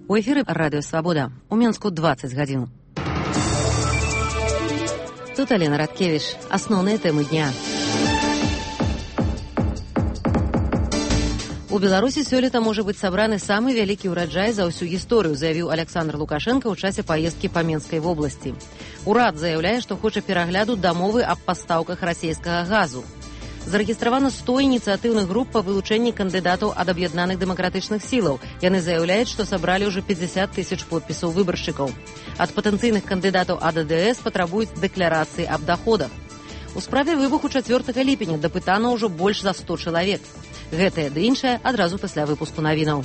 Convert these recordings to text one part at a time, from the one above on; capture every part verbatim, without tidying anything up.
У эфіры радыё «Свабода». У Мінску дваццаць гадзін. Тут Алена Радкевіч. Асноўныя тэмы дня. У Беларусі сёлета можа быць сабраны самы вялікі ўраджай за ўсю гісторыю, заявіў Александр Лукашенко ў часе паездкі па Менскай вобласці. Урад заяўляе, што хоча перагляду дамовы аб пастаўках расійскага газу. Зарэгістравана сто ініцыятыўных груп па вылучэнні кандыдатаў ад аб'яднаных дэмакратычных сілаў. Яны заяўляюць, што сабралі ўжо пятьдесят тысяч подпісаў выбаршчыкаў. Ад патэнцыйных кандыдатаў ад э дэ эс патрабуюць дэкларацыі аб даходах. У справе выбуху чацвёртага ліпеня дапытана ўжо больш за сто чалавек. Гэтае ды іншае адразу пасля выпуску навінаў.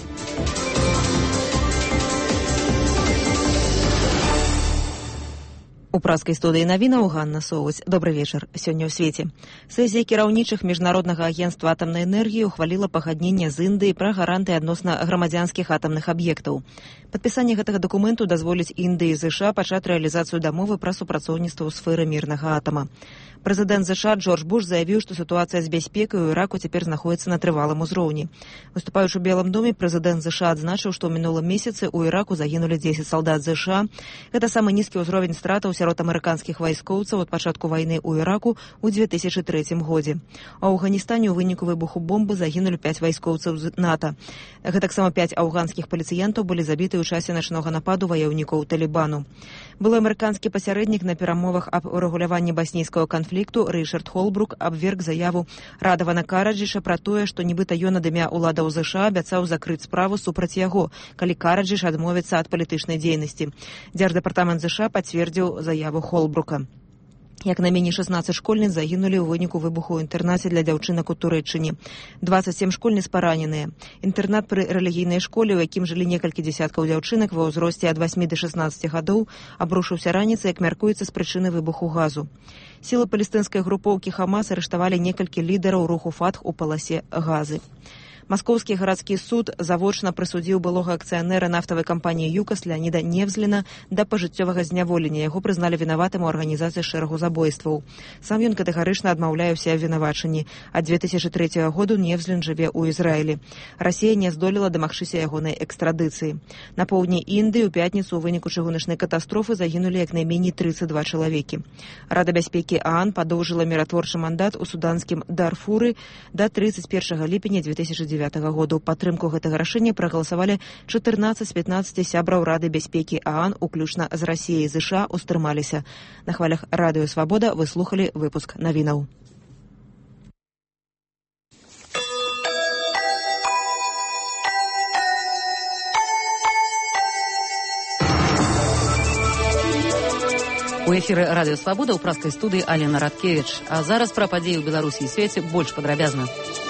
У праскай студыі навінаў Ганна Соваць. Добры вечар. Сёння ў свеце. Сесія кіраўнічых міжнароднага агенцтва атамнай энергіі ухваліла пагадненне з Індыяй пра гарантыі адносна грамадзянскіх атамных аб'ектаў. Падпісанне гэтага дакументу дазволіць Індыі і ЗША пачаць рэалізацыю дамовы пра супрацоўніцтва ў сферы мірнага атама. Прэзідэнт ЗША Джордж Буш заявіў, што сітуацыя з бяспекай у Іраку цяпер знаходзіцца на трывалым узроўні. Выступаючы ў Белым доме, прэзідэнт ЗША адзначыў, што ў мінулым месяцы ў Іраку загінулі дзесяць салдат ЗША. Гэта самы нізкі ўзровень стратаў сярод амерыканскіх вайскоўцаў ад пачатку вайны ў Іраку ў две тысячы трэцім годзе. А ў Афганістане ў выніку выбуху бомбы загінулі пяць вайскоўцаў з НАТО. Гэтаксама пяць афганскіх паліцыянтаў былі забіты ў часе начнога нападу ваяўнікоў Талібану. Былы амерыканскі пасярэднік на перамовах аб урэгуляванні баснійскага канфлікту Рышард Холбрук абверг заяву Радавана Караджыша пра тое, што нібыта ён ад імя ўладаў ЗША абяцаў закрыць справу супраць яго, калі Караджыш адмовіцца ад палітычнай дзейнасці. Дзярждэпартамент ЗША пацвердзіў заяву Холбрука. Як найменей шаснаццаць школьніц загінулі ў выніку выбуху ў інтэрнаце для дзяўчынак у Турэччыне. дваццаць сем школьніц параненыя. Інтэрнат пры рэлігійнай школе, у якім жылі некалькі дзясяткаў дзяўчынак ва ўзросце ад васьмі да шаснаццаці гадоў, абрушыўся раніцай, як мяркуецца, з прычыны выбуху газу. Сілы палестынскай групоўкі Хамас арыштавалі некалькі лідараў руху Фатх у паласе Газы. Маскоўскі гарадскі суд завочна прысудзіў былога акцыянера нафтавай кампаніі ЮКАС Леаніда Невзліна да пажыццёвага зняволення. Яго прызналі вінаватым у арганізацыі шэрагу забойстваў. Сам ён катэгарычна адмаўляе ўсе абвінавачанні. Ад две тысячы трэцяга году Невзлін жыве ў Ізраілі. Расія не здолела дамагчыся ягонай экстрадыцыі. На поўдні Індыі ў пятніцу ў выніку чыгуначнай катастрофы загінулі як найменей трыццаць два чалавекі. Рада бяспекі ААН падоўжыла міратворчы мандат у суданскім Дарфуры да трыццаць першага ліпеня две тысячы дзевятага году. Падтрымку гэтага рашэння прагаласавалі чатырнаццаць з пятнаццаці сябраў Рады бяспекі ААН, уключна з Расіяй і ЗША, устрымаліся. На хвалях радыё «Свабода» вы слухалі выпуск навінаў. У эфіры радыё «Свабода» ў праскай студыі Алена Радкевіч. А зараз пра падзеі ў Беларусі і свеце больш падрабязна.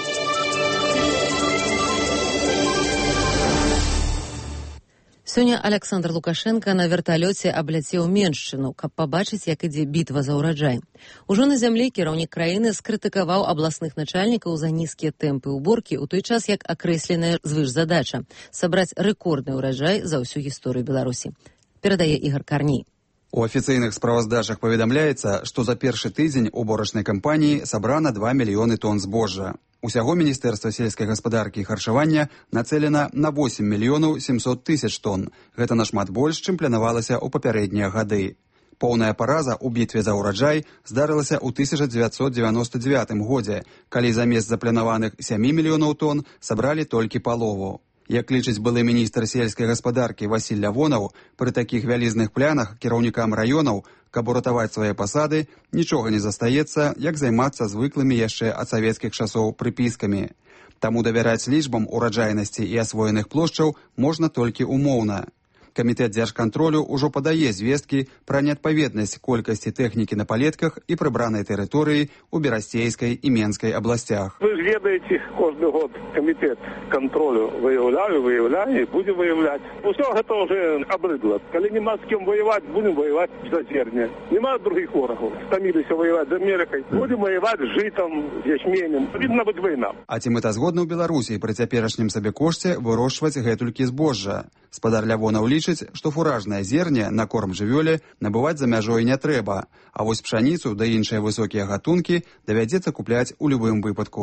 Сёння Александр Лукашенко на верталёце абляцеў Меншчыну, каб пабачыць, як ідзе бітва за ўраджай. Ужо на зямлі кіраўнік краіны скрытыкаваў абласных начальнікаў за нізкія тэмпы ўборкі, у той час як акрэсленая звышзадача сабраць рэкордны ўраджай за ўсю гісторыю Беларусі. Перадае Ігор Карній. У афіцыйных справаздачах паведамляецца, што за першы тыдзень уборачнай кампаніі сабрана два мільёны тонн збожжа. Усяго Міністэрства сельскай гаспадаркі і харчавання нацэлена на восем мільёнаў сямсот тысяч тонн. Гэта нашмат больш, чым планавалася ў папярэднія гады. Поўная параза ў бітве за ўраджай здарылася ў тысяча дзевяцьсот дзевяноста дзевятым годзе, калі замест запланаваных сямі мільёнаў тонн сабралі толькі палову. Як лічыць былы міністр сельскай гаспадаркі Васіль Лявонаў, пры такіх вялізных плянах кіраўнікам раёнаў, каб уратаваць свае пасады, нічога не застаецца, як займацца звыклымі яшчэ ад савецкіх часоў прыпіскамі. Таму давяраць лічбам ураджайнасці і асвоеных плошчаў можна толькі умоўна. Камітэт дзяржкантролю ўжо падае звесткі пра неадпаведнасць колькасці тэхнікі на палетках і прыбранай тэрыторыі ў Берасцейскай і Менскай абласцях. Вы ж ведаеце, кожны год камітэт кантролю выяўляю, выяўляю і будзе выяўляць. Усё гэта ўжо абрыдла. Калі няма з кім воеваць, будзем воеваць за зерне. Няма другіх ворагаў. Стаміліся воеваць з Амерыкай. Будзем воеваць з жытам, з ячменем. Павінна быць вайна. А ці мэтазгодна ў Беларусі пры цяперашнім сабекошце вырошчваць гэтулькі збожжа? Спадар Лявонаў лічыць, што фуражнае зерне на корм жывёле набываць за мяжой не трэба, а вось пшаніцу да іншыя высокія гатункі давядзецца купляць у любым выпадку.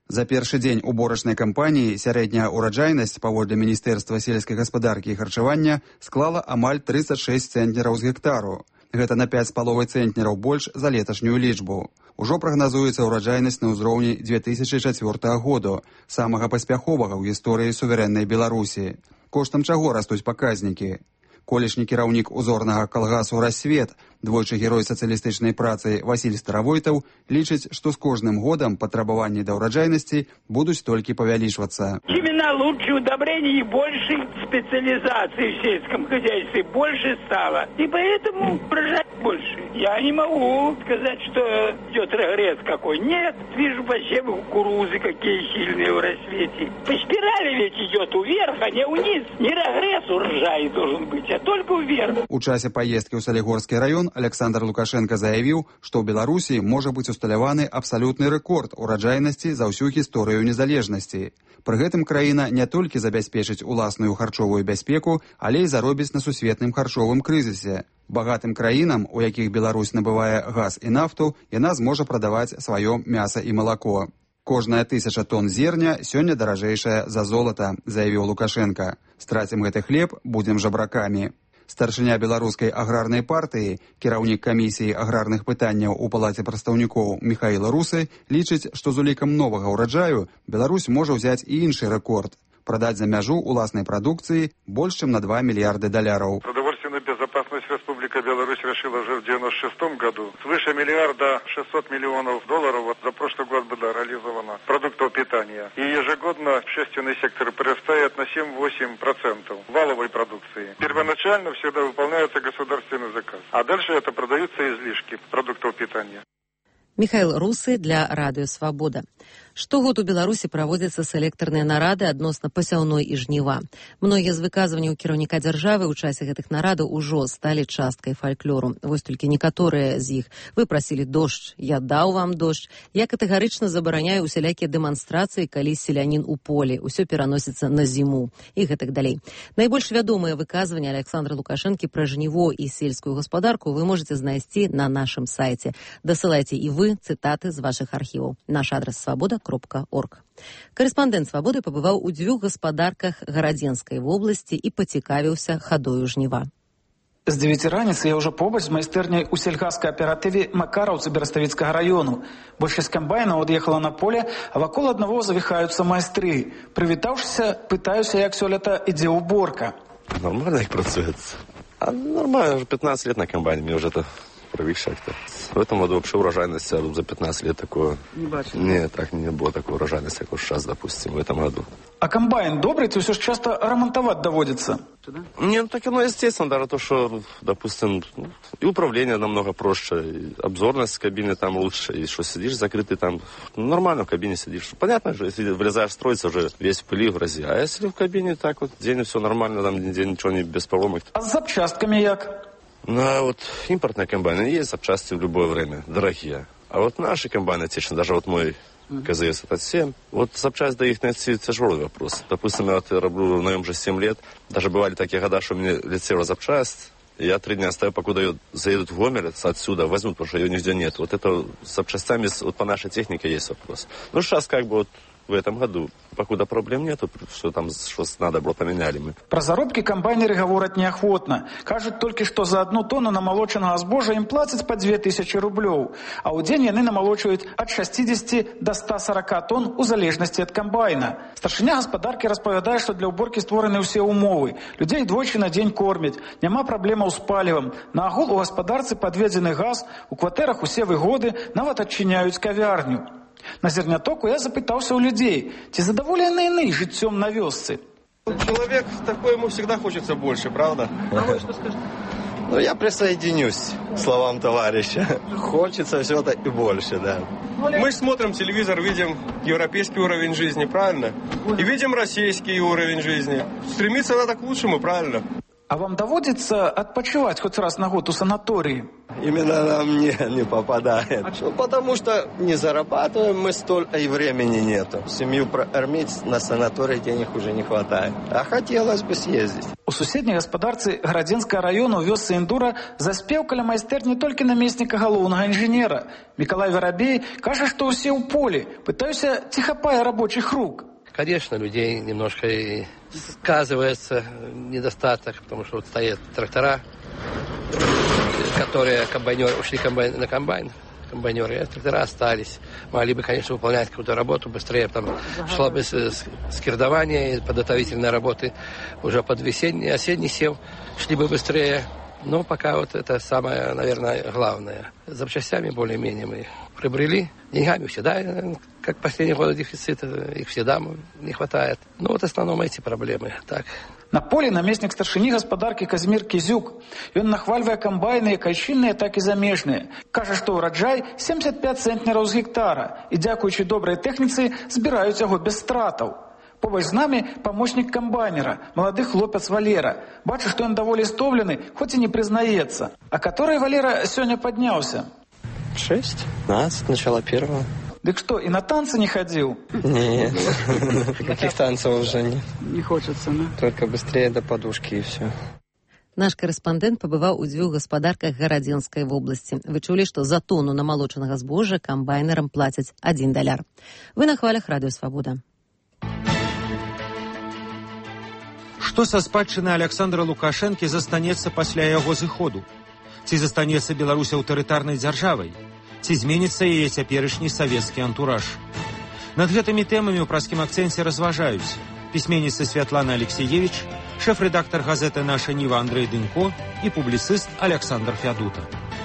За першы дзень уборачнай кампаніі сярэдняя ўраджайнасць паводле міністэрства сельскай гаспадаркі і харчавання склала амаль тридцать шесть цэнтнераў з гектару. Гэта на пяць з паловай цэнтнераў больш за леташнюю лічбу. Ужо прагназуецца ўраджайнасць на ўзроўні две тысячы чацвёртага году, самага паспяховага ў гісторыі суверэннай Беларусі. Коштам чаго растуць паказнікі? Колішні кіраўнік узорнага калгасу «Рассвет», двойчы герой сацыялістычнай працы Васіль Старавойтаў, лічыць, што з кожным годам патрабаванні да ўраджайнасці будуць толькі павялічвацца. Семена лучше, удобрений больше, специализации в сельском хозяйстве больше стало. И поэтому урожай больше. Я не могу сказать, что идет регресс какой. Нет, вижу посевы кукурузы, какие сильные в «Рассвете». По спирали ведь идет вверх, а не вниз. Не регресс урожай должен быть, а только вверх. У часе паездкі ў Салігорскі раён Александр Лукашенко заявіў, што ў Беларусі можа быць усталяваны абсалютны рэкорд ураджайнасці за ўсю гісторыю незалежнасці. Пры гэтым краіна не толькі забяспечыць уласную харчовую бяспеку, але і заробіць на сусветным харчовым крызісе. Багатым краінам, у якіх Беларусь набывае газ і нафту, яна зможа прадаваць сваё мяса і малако. Кожная тысяча тонн зерня сёння даражэйшая за золата, заявіў Лукашенко. Страцім гэты хлеб, будзем жабракамі. Старшыня беларускай аграрнай партыі, кіраўнік камісіі аграрных пытанняў у палаце прадстаўнікоў Михаил Русы, лічыць, што з улікам новага ўраджаю Беларусь можа ўзяць і іншы рэкорд – прадаць за мяжу уласнай прадукцыі больш чым на два миллиарда долларов. Продовольственную безопасность Республика Беларусь решила уже в девяносто шестом году. Свыше миллиарда шестьсот миллионов долларов вот за прошлый год было реализовано продуктов питания. И ежегодно общественный сектор прирастает на семь-восемь процентов валовой продукции. Первоначально всегда выполняется государственный заказ. А дальше это продаются излишки продуктов питания. Михаил Русы для Радыё Свабода. Штогод у Беларусі праводзяцца селектарныя нарады адносна пасяўной і жніва. Многія з выказванняў кіраўніка дзяржавы ў часе гэтых нарадаў ужо сталі часткай фальклору. Вось толькі некаторыя з іх. Вы прасілі дождж, я даў вам дождж. Я катэгарычна забараняю усялякія дэманстрацыі, калі селянін у полі. Усё пераносіцца на зіму. І гэтак далей. Найбольш вядомыя выказванні Александра Лукашэнкі пра жніво і сельскую гаспадарку вы можаце знайсці на нашым сайце. Дасылайце і вы цытаты з вашых архіваў. Наш адрас свабода кропка орг. Карэспандэнт «Свабоды» пабываў у дзвюх гаспадарках Гарадзенскай вобласці і пацікавіўся хадою жніва. З дзевяці раніцы я ўжо побач з майстэрняй у сельгазкааператыве Макараўцы Бераставіцкага раёну. Большасць камбайнаў ад'ехала на поле, а вакол аднаго завіхаюцца майстры. Прывітаўшыся, пытаюся, як сёлета ідзе уборка. Нормально як працуецца. А нормально, уже пятнадцать лет на комбайне, мне уже это привыкший как-то. В этом году вообще урожайность за пятнадцать лет такое... Не бачили? Нет, так не было такой урожайности, как сейчас, допустим, в этом году. А комбайн добрый, то все же часто ремонтовать доводится? Не, ну так ну, естественно, даже то, что, допустим, и управление намного проще, и обзорность в кабине там лучше, и что сидишь закрытый там, ну, нормально в кабине сидишь. Понятно же, если влезаешь строиться, уже весь в пыли, в грязи. А если в кабине так вот, день все нормально, там день ничего не без поломок. А с запчастками як? Ну, а вот импортные комбайны, есть запчасти в любое время, дорогие. А вот наши комбайны отечественные, даже вот мой КЗС это семь, вот запчасть до их найти тяжелый вопрос. Допустим, я вот работаю на нем уже семь лет, даже бывали такие года, что мне летела запчасть, и я три дня стою, покуда ее заедут в Гомелец отсюда, возьмут, потому что ее нигде нет. Вот это с запчастями, вот по нашей технике есть вопрос. Ну, сейчас как бы вот в этом году, покуда проблем нету, что там, что надо было, поменяли мы. Про заробки комбайнеры говорят неохотно. Кажут только, что за одну тонну намолоченного збожа им платят по две тысячи рублей, а у день яны намолочивают от шестидесяти до ста сорока тонн у залежности от комбайна. Старшыня гаспадарки распавядае, что для уборки створаны все умовы. Людей двойчы на день кормят, няма проблемаў с палівам. На агул у гаспадарцы подведзены газ, у кватэрах усе выгоды, нават адчыняюць кавярню. На зернятоку я запытался у людей, ці задоволены яны жыццём на вёсцы. Человек такой, ему всегда хочется больше, правда? А вы что скажете? Ну, я присоединюсь к словам товарища. Хочется все-то и больше, да. Мы смотрим телевизор, видим европейский уровень жизни, правильно? И видим российский уровень жизни. Стремиться надо к лучшему, правильно? А вам доводится отпочивать хоть раз на год у санатории? именно на мне не попадает. Ну, потому что не зарабатываем мы столько, и времени нету. Семью прокормить на санаторий денег уже не хватает. А хотелось бы съездить. У суседняй гаспадарцы Гарадзенскага району ў вёсцы Індура заспеў каля майстэрні толькі намесніка галоўнага інжынера. Мікалай Верабей кажа, што ўсе ў полі, пытаюся, ці хапае рабочих рук. Конечно, людей немножко и сказывается недостаток, потому что вот стоят трактора, которые комбайнеры ушли комбайн, на комбайн, комбайнеры, а трактора остались. Могли бы, конечно, выполнять какую-то работу быстрее, там шло бы скирдование, подготовительные работы уже под весенний, осенний сев, шли бы быстрее. Но пока вот это самое, наверное, главное. Запчастями более-менее мы приобрели. Деньгами всегда, как последние годы дефицита, их всегда не хватает. Но вот в основном эти проблемы. Так. На полі намеснік старшыні гаспадаркі Казімір Кізюк. Ён нахвальвае камбайны як айчынныя, так і замежныя. Кажа, што ўраджай семьдесят пять цэнтнераў з гектара. І дзякуючы добрай тэхніцы збіраюць яго без стратаў. Побач з намі памочнік камбайнера, малады хлопец Валера. Бачу, што ён даволі стомлены, хоць і не прызнаецца. А который Валера сёння падняўся? Шесть, пятнадцать, начало первого. Дык што, і на танцы не хадзіў? Нет, никаких танцев уже нет. Не хочется, да? Только быстрее до подушки и все. Наш карэспандэнт пабываў у дзвюх гаспадарках Гарадзенскай вобласці. Вы чулі, што за тону намалочанага збожжа камбайнерам плацяць адзін даляр. Вы на хвалях Радыё Свабода. Што са спадчыны Аляксандра Лукашэнкі застанецца пасля яго зыходу? Ці застанецца Беларусь аўтарытарнай дзяржавай? Ці зменіцца яе цяперашні савецкі антураж? Над гэтымі тэмамі ў праскім акцэнце разважаюць пісьменніца Святлана Алексеевич, шэф-рэдактар газеты «Наша Ніва» Андрэй Дынько і публіцыст Аляксандр Фядута.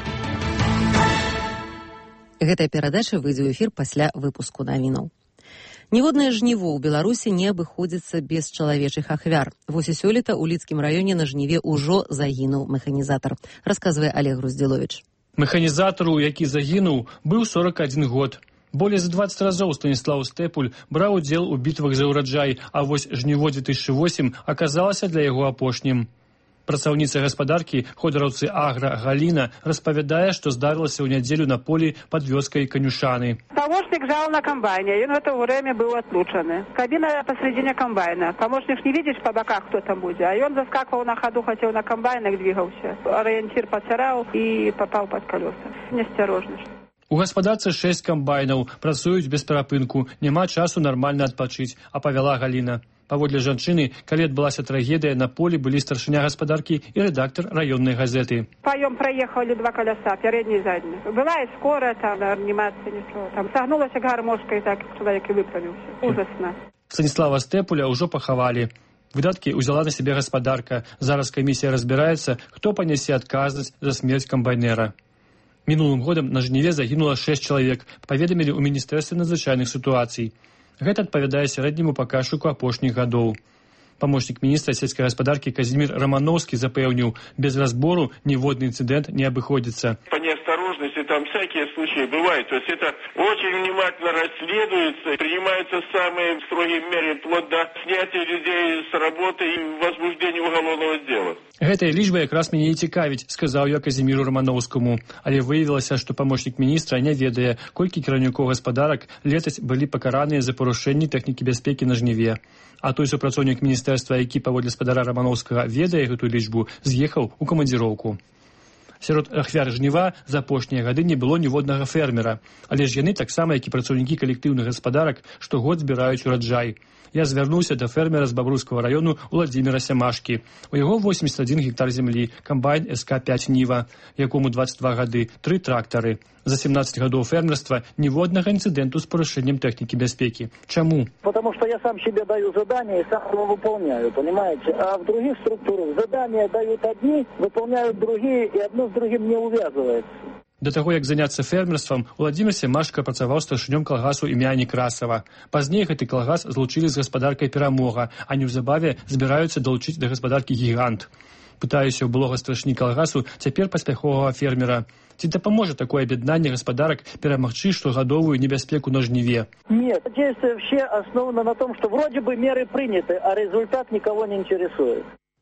Гэтая перадача выйдзе ў эфір пасля выпуску навінаў. Ніводнае жніво ў Беларусі не абыходзіцца без чалавечых ахвяр. Вось і сёлета ў Лідскім раёне на жніве ўжо загінуў механізатар, расказвае Олег Груздзіловіч. Механізатару, які загінуў, быў сорок адзін год. Болей за дваццаць разоў Станіслаў Стэпуль браў удзел у бітвах за ўраджай, а вось жніво две тысячи восьмым аказалася для яго апошнім. Працаўніца гаспадаркі, ходыраўцы Агра Галіна, распавядае, што здарылася ў нядзелю на полі пад вёскай Канюшаны. Помощник жал на комбайне, и он в это время был отлучен. Кабина посредине комбайна. Помощник не видишь по боках, кто там будет, а он заскакивал на ходу, хотел на комбайнах двигался. Ориентир поцарал и попал под колеса. Неосторожно. У гаспадарцы шэсць камбайнаў, працуюць без перапынку, няма часу нармальна адпачыць, апавяла Галіна. Паводле жанчыны, калі адбылася трагедыя, на полі былі старшыня гаспадаркі і рэдактар раённай газеты. Вдвоем проехали два колеса, передний и задний. Была и скорая, там, реанимация несло. Там согнулась гармошка, и так человек и выправился. Ужасно. Станіслава Стэпуля ўжо пахавалі. Выдаткі ўзяла на сябе гаспадарка. Зараз камісія разбіраецца, хто панясе адказнасць за смерць камбайнера. Мінулым годам на жніве загінула шэсць чалавек, паведамілі ў міністэрстве надзвычайных сітуацый. Гэта адпавядае сярэдняму паказчыку апошніх гадоў. Памочнік міністра сельскай гаспадаркі Казімір Рамановскі запэўніў, без разбору ніводны інцыдэнт не абыходзіцца. По неосторожности там всякие случаи бывают. То есть это очень внимательно расследуется, принимаются самые строгие меры, вплоть до снятия людей с работы и возбуждения уголовного дела. Гэтая лічба якраз мяне і цікавіць, сказаў я Казіміру Рамановскому. Але выявілася, што памочнік міністра не ведае, колькі кіраўнікоў гаспадарак летась былі пакараныя за парушэнні тэхнікі бяспекі на жніве. А той супрацоўнік міністэрства, які паводле спадара Рамановскага ведае гэтую лічбу, з'ехаў у камандзіроўку. Сярод ахвяр жніва за апошнія гады не было ніводнага фермера, але ж яны таксама, як і працаўнікі калектыўных гаспадарак, штогод збіраюць ураджай. Я звярнуўся да фермера з Бабруйскага раёну Уладзіміра Сямашкі. У яго восемьдесят один гектар землі, камбайн эс ка пять Ніва, якому двадцать два гады, тры трактары. За семнадцать гадоў фермерства ніводнага інцыдэнту з парушэннем тэхнікі бяспекі. Чаму? Потому что я сам себе даю задание и сам его выполняю, понимаете? А в других структурах задания дают одни, выполняют другие, и одно с другим не увязывается. Да таго, як заняцца фермерствам, Уладзімір Сямашка працаваў старшынём калгасу імя Некрасава. Пазней гэты калгас злучылі з гаспадаркай Перамога, а неўзабаве збіраюцца далучыць да гаспадаркі Гігант. Пытаюся ў былога старшыні калгасу, цяпер паспяховага фермера. Ці дапаможа такое аб'яднанне гаспадарак перамагчы штогадовую небяспеку на жніве? Нет, действие вообще основано на том, что вроде бы меры приняты, а результат никого не интересует.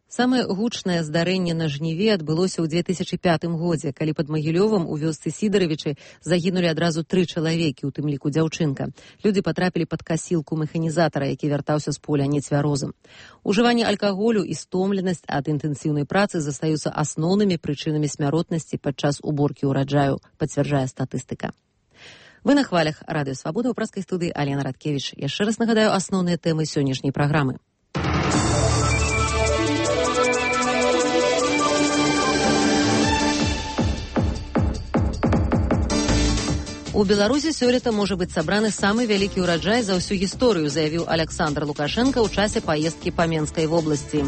Самае гучнае здарэнне на жніве адбылося ў две тысячы пятым годзе, калі пад Магілёвам у вёсцы Сідаравічы загінулі адразу тры чалавекі, у тым ліку дзяўчынка. Людзі патрапілі пад касілку мэханізатара, які вяртаўся з поля нецвярозым. Ужыванне алкаголю і стомленасць ад інтэнсіўнай працы застаюцца асноўнымі прычынамі смяротнасці падчас уборкі ўраджаю, пацвярджае статыстыка. Вы на хвалях Радыё Свабода, ў пражскай студыі Алена Радкевіч. Яшчэ раз нагадаю асноўныя тэмы сённяшняй праграмы. У Беларусі сёлета можа быць сабраны самы вялікі ўраджай за ўсю гісторыю, заявіў Александр Лукашенко ў часе паездкі па Менскай вобласці.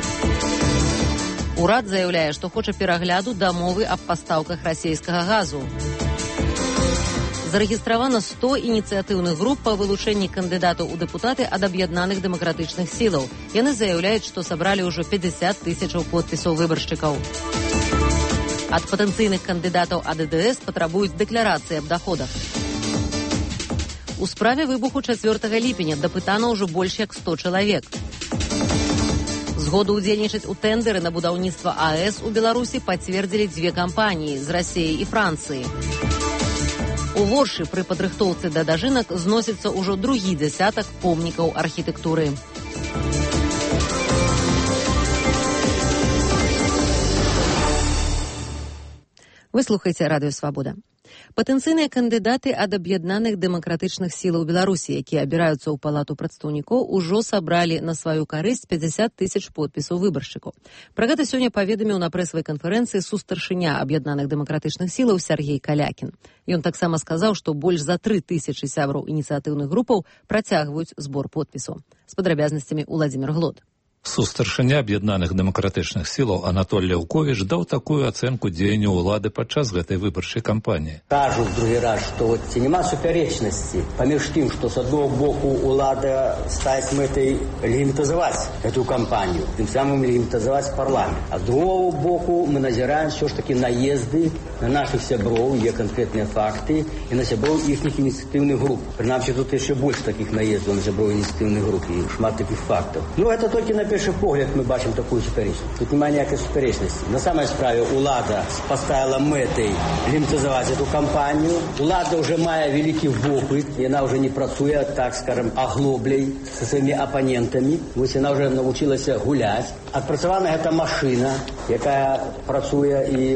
Урад заяўляе, што хоча перагляду дамовы аб пастаўках расійскага газу. Зарэгістравана сто ініцыятыўных груп па вылучэнні кандыдатаў у дэпутаты ад аб'яднаных дэмакратычных сілаў. Яны заяўляюць, што сабралі ўжо пятьдесят тысячаў подпісаў выбаршчыкаў. Ад патэнцыйных кандыдатаў ад э дэ эс патрабуюць дэкларацыі аб доходах. У справе выбуху чацвёртага ліпеня дапытана ўжо больш як сто чалавек. Згоду ўдзельнічаць у тэндэры на будаўніцтва а э эс у Беларусі пацвердзілі дзве кампаніі з Расіі і Францыі. У Воршы пры падрыхтоўцы да дажынак зносіцца ўжо другі дзясятак помнікаў архітэктуры. Вы слухаеце Радыё Свабода. Патэнцыйныя кандыдаты ад аб'яднаных дэмакратычных сілаў Беларусі, якія абіраюцца ў палату прадстаўнікоў, ужо сабралі на сваю карысць пятьдесят тысяч подпісаў выбаршчыкаў. Пра гэта сёння паведаміў на прэсавай канферэнцыі сустаршыня аб'яднаных дэмакратычных сілаў Сергей Калякін. Ён таксама сказаў, што больш за тры тысячы сябраў ініцыятыўных групаў працягваюць збор подпісаў. З падрабязнасцямі Уладзімір Глод. Сустаршыня аб'яднаных дэмакратычных сілаў Анатоль Ляўковіч даў такую ацэнку дзеянню ўлады падчас гэтай выбарчай кампаніі. Кажу другі раз, што ці няма супярэчнасці паміж тым, што з аднаго боку ўлада ставіць мэтай легітымізаваць гэту кампанію, тым самым легітымізаваць парламент. А з другого боку мы назіраем все ж такі наезды на наших сяброў, є канкрэтныя факты, і на сяброў іхніх ініцыятыўных груп. Прынамсі, тут яшчэ больш такіх наездаў на сяброў ініцыятыўных груп і шмат такіх фактаў. Ну, гэта толькі на першы погляд мы бачым такую супярэчнасць. Тут няма ніякай супярэчнасці. На самай справе ўлада паставіла мэтай легітымізаваць эту кампанію. Ўлада ўжо мае вялікі вопыт, яна ўжо не працуе, так скажем, аглобляй са сваімі апанентамі. Вось яна ўжо навучылася гуляць. Адпрацавана гэта машына, якая працуе і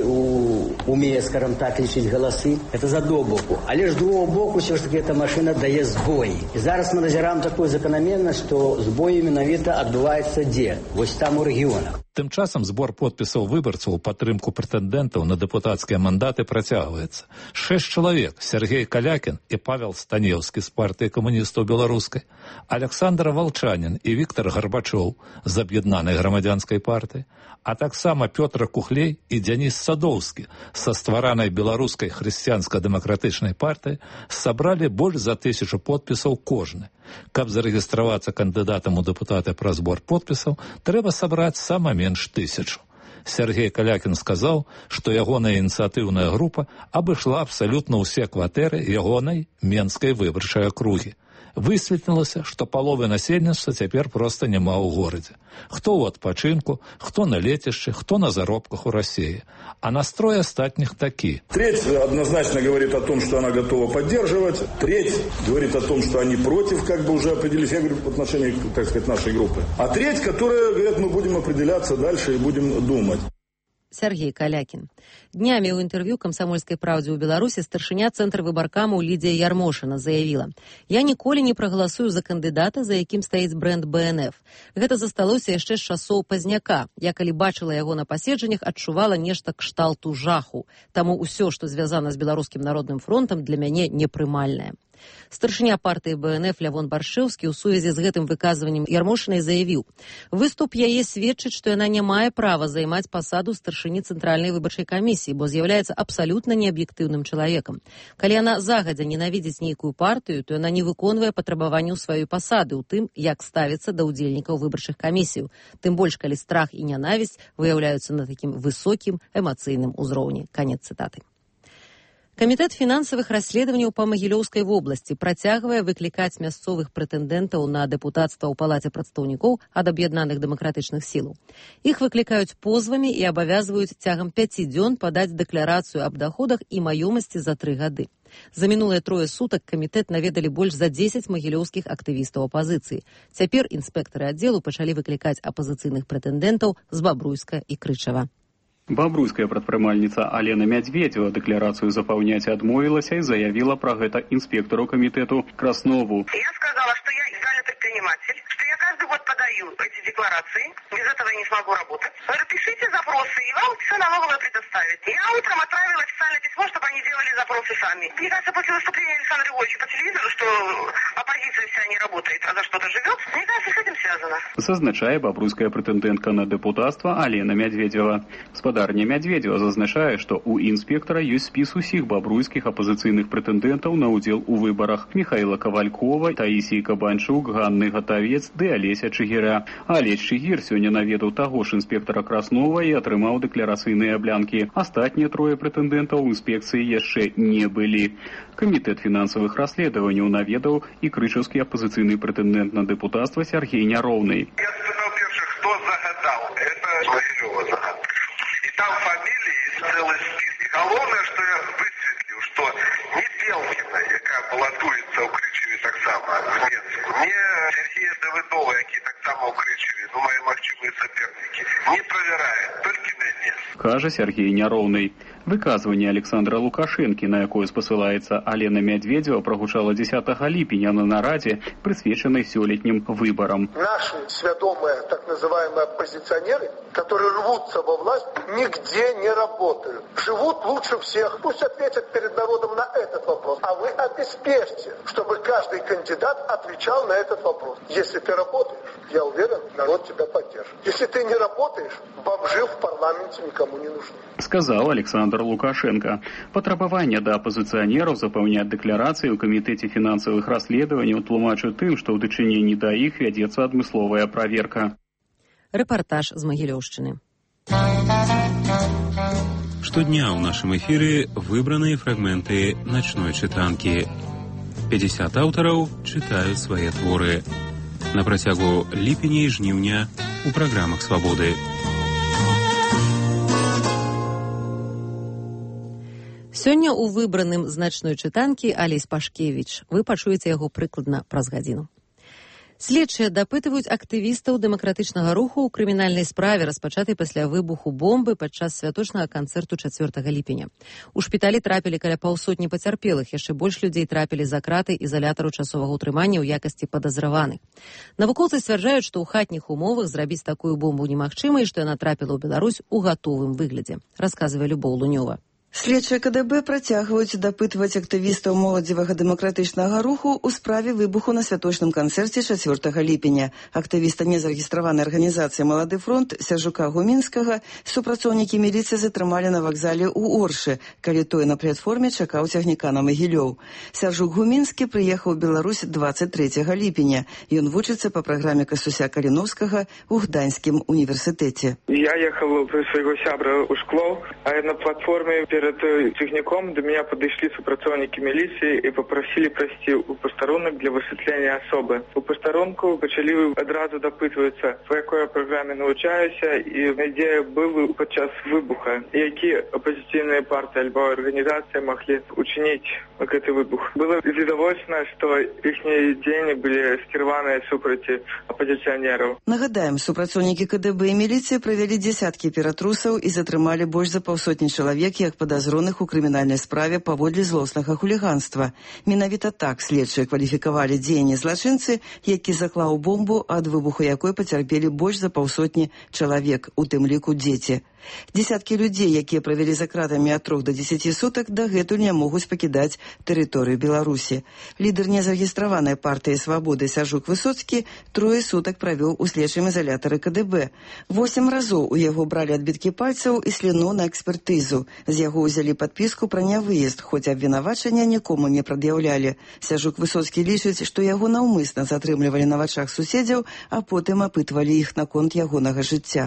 умее, скажем так, лічыць галасы. Это з аднаго боку. Але ж з другого боку все ж таки эта машына дае збоі. І зараз мы назіраем такую закономернасць, што збоі менавіта адбываецца дзе? Вось там у рэгіонах. Тым часам збор подпісаў выбарцаў у падтрымку прэтэндэнтаў на дэпутацкія мандаты працягваецца. Шэсць чалавек: Сергей Калякін і Павел Станеўскі з партыі камуністаў беларускай, Александр Волчанін і Віктор Гарбачоў з аб'яднанай грамадзянскай партыі, а таксама Пётр Кухлей і Дзяніс Садоўскі са стваранай беларускай хрысціянска-дэмакратычнай партыі сабралі больш за тысячу подпісаў кожны. Каб зарэгістравацца кандыдатам у дэпутаты пра збор подпісаў, трэба сабраць сама менш тысячу. Сергей Калякін сказаў, што ягоная ініцыятыўная група абышла абсалютна ўсе кватэры ягонай менскай выбарчай акругі. Высветлілася, што паловы насельніцтва цяпер проста няма ў горадзе. Хто ў адпачынку, хто на лецішчы, хто на заробках у России. А настрой остатних таки. Треть однозначно говорит о том, что она готова поддерживать. Треть говорит о том, что они против, как бы уже определились, я говорю, в отношении, так сказать, нашей группы. А треть, которая говорят, мы будем определяться дальше и будем думать. Сергей Калякін. Днямі ў інтэрв'ю «Камсамольскай правдзе» ў Беларусі старшыня цэнтр выбаркамаў Лідія Ярмошына заявіла: «Я ніколі не прагаласую за кандыдата, за якім стаіць брэнд бэ эн эф. Гэта засталося яшчэ з часоў Пазняка. Я, калі бачыла яго на паседжаннях, адчувала нешта кшталту жаху. Таму ўсё, што звязана з Беларускім народным фронтам, для мяне непрымальнае». Старшыня партыі бэ эн эф Лявон Баршэўскі ў сувязі з гэтым выказваннем Ярмошынай заявіў: «Выступ яе сведчыць, што яна не мае права займаць пасаду старшыні Цэнтральнай выбарчай камісіі, бо з'яўляецца абсалютна неаб'ектыўным чалавекам. Калі яна загадзя ненавідзіць нейкую партыю, то яна не выконвае патрабаванняў сваёй пасады ў тым, як ставіцца да ўдзельнікаў выбарчых камісіяў, тым больш калі страх і нянавісць выяўляюцца на такім высокім эмацыйным узроўні». Канец цытаты. Камітэт фінансавых расследаванняў па Магілёўскай вобласці працягвае выклікаць мясцовых прэтэндэнтаў на дэпутацтва ў палаце прадстаўнікоў ад аб'яднаных дэмакратычных сілаў. Іх выклікаюць позвамі і абавязваюць цягам пяці дзён падаць дэкларацыю аб даходах і маёмасці за тры гады. За мінулыя трое сутак камітэт наведалі больш за дзесяць магілёўскіх актывістаў апазіцыі. Цяпер інспектары аддзелу пачалі выклікаць апазіцыйных прэтэндэнтаў з Бабруйска і Крычава. Бабруйская прадпрымальніца Алена Мядзведзева дэкларацыю запаўняць адмовілася і заявіла пра гэта інспектару камітэту Краснову. Я сказала, что я издатель предприниматель, что я каждый год подаю эти декларации, без этого я не смогу работать. Говорю, пишите запросы, и вам все налоговое предоставит. Я утром отправила официальное письмо, чтобы они делали запросы сами. Мне кажется, после выступления Александра Григорьевича по телевизору, что оппозиция вся не работает, а за что-то живет, мне кажется, с этим связано. Зазначае бабруйская прэтэндэнтка на дэпутацтва Алена Мядзведзева. Спадарня Мядзведзева зазначае, што ў інспектара ёсць спіс усіх бабруйскіх апазіцыйных прэтэндэнтаў на ўдзел у выбарах: Міхаіла Кавалькова, Таісіі Кабанчук, Ганны Гатавец ды Алеся Чыгіра. Алесь Чыгір сёння наведаў таго ж інспектара Краснова і атрымаў дэкларацыйныя аблянкі. Астатнія трое прэтэндэнтаў у інспекцыі яшчэ не былі. Камітэт фінансавых расследаванняў наведаў і крычаўскі апазіцыйны прэтэндэнт на дэпутацтва Сергей Няроўны. Я спытаў першых, хто загадаў. Это Магілёва загадал. И там фамилии, целый список. И главное, что я высветлил, что не Белкина, яка балотуецца ў Крычеве так само, в Менску, не Сергея Давыдова, які так само ў Крычеве, ну, мои магчымыя соперники, не проверяет, только мяне. Кажа Сергей Няроўны. Выказванне Александра Лукашэнкі, на якое спасылаецца Алена Мядзведзева, прагучала дзесятага ліпеня на нарадзе, прысвечанай сёлетнім выбарам. Наши свядомые, так называемые оппозиционеры, которые рвутся во власть, нигде не работают. Живут лучше всех. Пусть ответят перед народом на этот вопрос. А вы обеспечьте, чтобы каждый кандидат отвечал на этот вопрос. Если ты работаешь, я уверен, народ тебя поддержит. Если ты не работаешь, бомжи в парламенте никому не нужны. Сказал Александр Лукашенко. Патрабаванне да апазіцыянераў запаўняць дэкларацыі ў камітэце фінансавых расследаванняў тлумачу тым, што ў дачыненні да іх вядзецца адмысловая праверка. Рэпартаж з Магілёўшчыны. Штодня ў нашым эфіры выбраныя фрагменты начной чытанкі. пятьдесят аўтараў чытаюць свае творы. На працягу ліпеня і жніўня у праграмах «Свабоды». Сёння ў выбраным з начной чытанкі Алесь Пашкевіч. Вы пачуеце яго прыкладна праз гадзіну. Следчыя дапытваюць актывістаў дэмакратычнага руху ў крымінальнай справе, распачатай пасля выбуху бомбы падчас святочнага канцэрту чацвёртага ліпеня. У шпіталі трапілі каля паўсотні пацярпелых, яшчэ больш людзей трапілі за краты ізалятару часовага ўтрымання ў якасці падазраваных. Навукоўцы сцвярджаюць, што ў хатніх умовах зрабіць такую бомбу немагчыма і што яна трапіла ў Беларусь у гатовым выглядзе, расказвае Любоў Лунёва. Следчыя КДБ працягваюць дапытваць актывістаў моладзевага дэмакратычнага руху ў справе выбуху на святочным канцэрце чацвёртага ліпеня. Актывіста незарэгістраванай арганізацыі «Малады фронт» Сяржука Гумінскага супрацоўнікі міліцыі затрымалі на вакзале ў Оршы, калі той на платформе чакаў цягніка на Магілёў. Сяржук Гумінскі прыехаў у Беларусь дваццаць трэцяга ліпеня. Ён вучыцца па праграме Касуся Каліновскага ў Гданьскім універсітэце. Я ехал у своего сябра у Шклов, а на платформе перед цягніком до меня подошли супрацоўнікі міліцыі і попросили пройти у пастарунак для высветлення асобы. У пастарунку пачалі адразу дапытвацца, по якой програме навучаюся і ідзея был падчас выбуха, які апозіцыйныя партыі альбо арганізацыі маглі учыніць гэты выбух. Было відавочна, што іхнія дзеянні былі скіраваныя супраць апозіцыянераў. Нагадаем, супрацоўнікі КДБ і міліцыі правялі дзесяткі ператрусаў і затрымалі больш за паўсотні чалавек як падазроных у крымінальнай справе паводле злоснага хуліганства. Менавіта так следчыя кваліфікавалі дзеянні злачынцы, які заклаў бомбу, ад выбуху якой пацярпелі больш за паўсотні чалавек, у тым ліку дзеці. Десяткі людзей, якія правялі за кратамі ад трох да дзесяці сутак, дагэтуль не могуць пакідаць тэрыторыю Беларусі. Лідар незарэгістраванай партыі «Свабоды» Сяржук Высоцкі трое сутак правёў у следчым ізалятары КДБ. Восем разоў у яго бралі адбіткі пальцаў і сліну на экспертызу. З яго ўзялі падпіску пра нявыезд, хоць абвінавачання нікому не прад'яўлялі. Сяржук Высоцкі лічыць, што яго наўмысна затрымлівалі на вачах суседзяў, а потым апытвалі іх наконт ягонага жыцця. Мне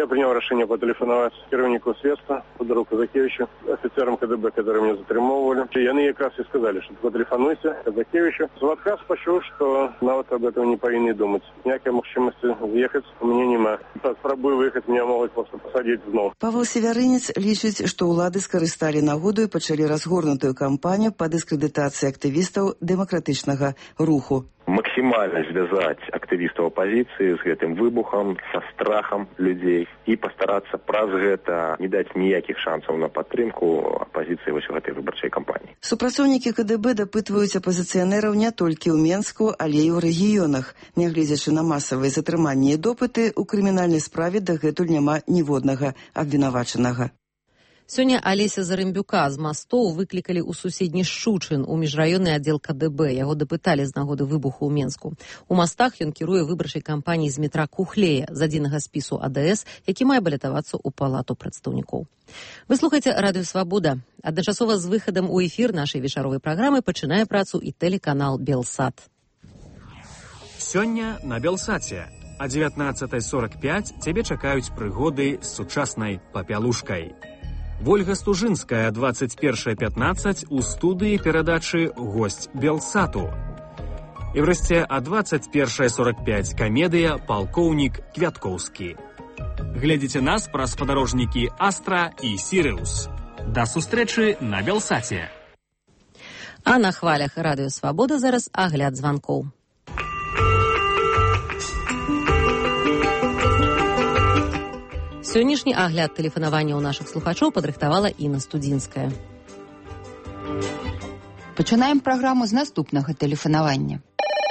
принял решение потелефоновать керівнику следства, Федору Казакевичу, офицерам КДБ, которые меня затримовывали. И они как раз и сказали, что потелефонуйте Казакевичу. В отказ почув, что навод об этом не повинны думать. Никакой возможности въехать у меня нема. Пробую выехать, меня могут просто посадить вновь. Павел Севярынец лічыць, што ўлады скарысталі нагоду і пачалі разгорнутую кампанію па дыскрэдытацыі актывістаў дэмакратычнага руху. Максимально связать активистов оппозиции с этим выбухом, со страхом людей и постараться праз гэта не дать никаких шансов на подтримку оппозиции в этой выборчей кампании. Супрацоўнікі КДБ дапытваюць апазіцыянераў не толькі ў Менску, але і ў рэгіёнах. Нягледзячы на масавыя затрыманні і допыты, у крымінальнай справе дагэтуль няма ніводнага абвінавачанага. Сёння Алеся Зарымбюка з Мастоў выклікалі ў суседні Шчучин у міжраённы аддзел КДБ. Яго дапыталі з нагоды выбуху ў Менску. У Мастах ён кіруе выбарчай кампаніяй з метра Кухлея з адзінага спісу АДС, які мае балятавацца ў палату прадстаўнікоў. Вы слухаеце Радыё Свабода. Адначасова з выхадам у эфір нашай вечаровай праграмы пачынае працу і тэлеканал Белсат. Сёння на Белсаце. А дзевятнаццатая сорок пять цябе чакаюць прыгоды з сучаснай папялушкай. Вольга Стужинская, двадцать первое пятнадцать, у студии передачи «Гость Белсату». И врасце о двадцать первое сорок пять комедия «Полковник Квяткоўскі». Глядзіце нас праз спадарожнікі «Астра» и «Сириус». До сустрэчы на Белсаце. А на хвалях Радыё Свабода зараз агляд званкоў. Сённяшні агляд тэлефанавання ў нашых слухачоў падрыхтавала Інна Студзінская. Пачынаем праграму з наступнага тэлефанавання.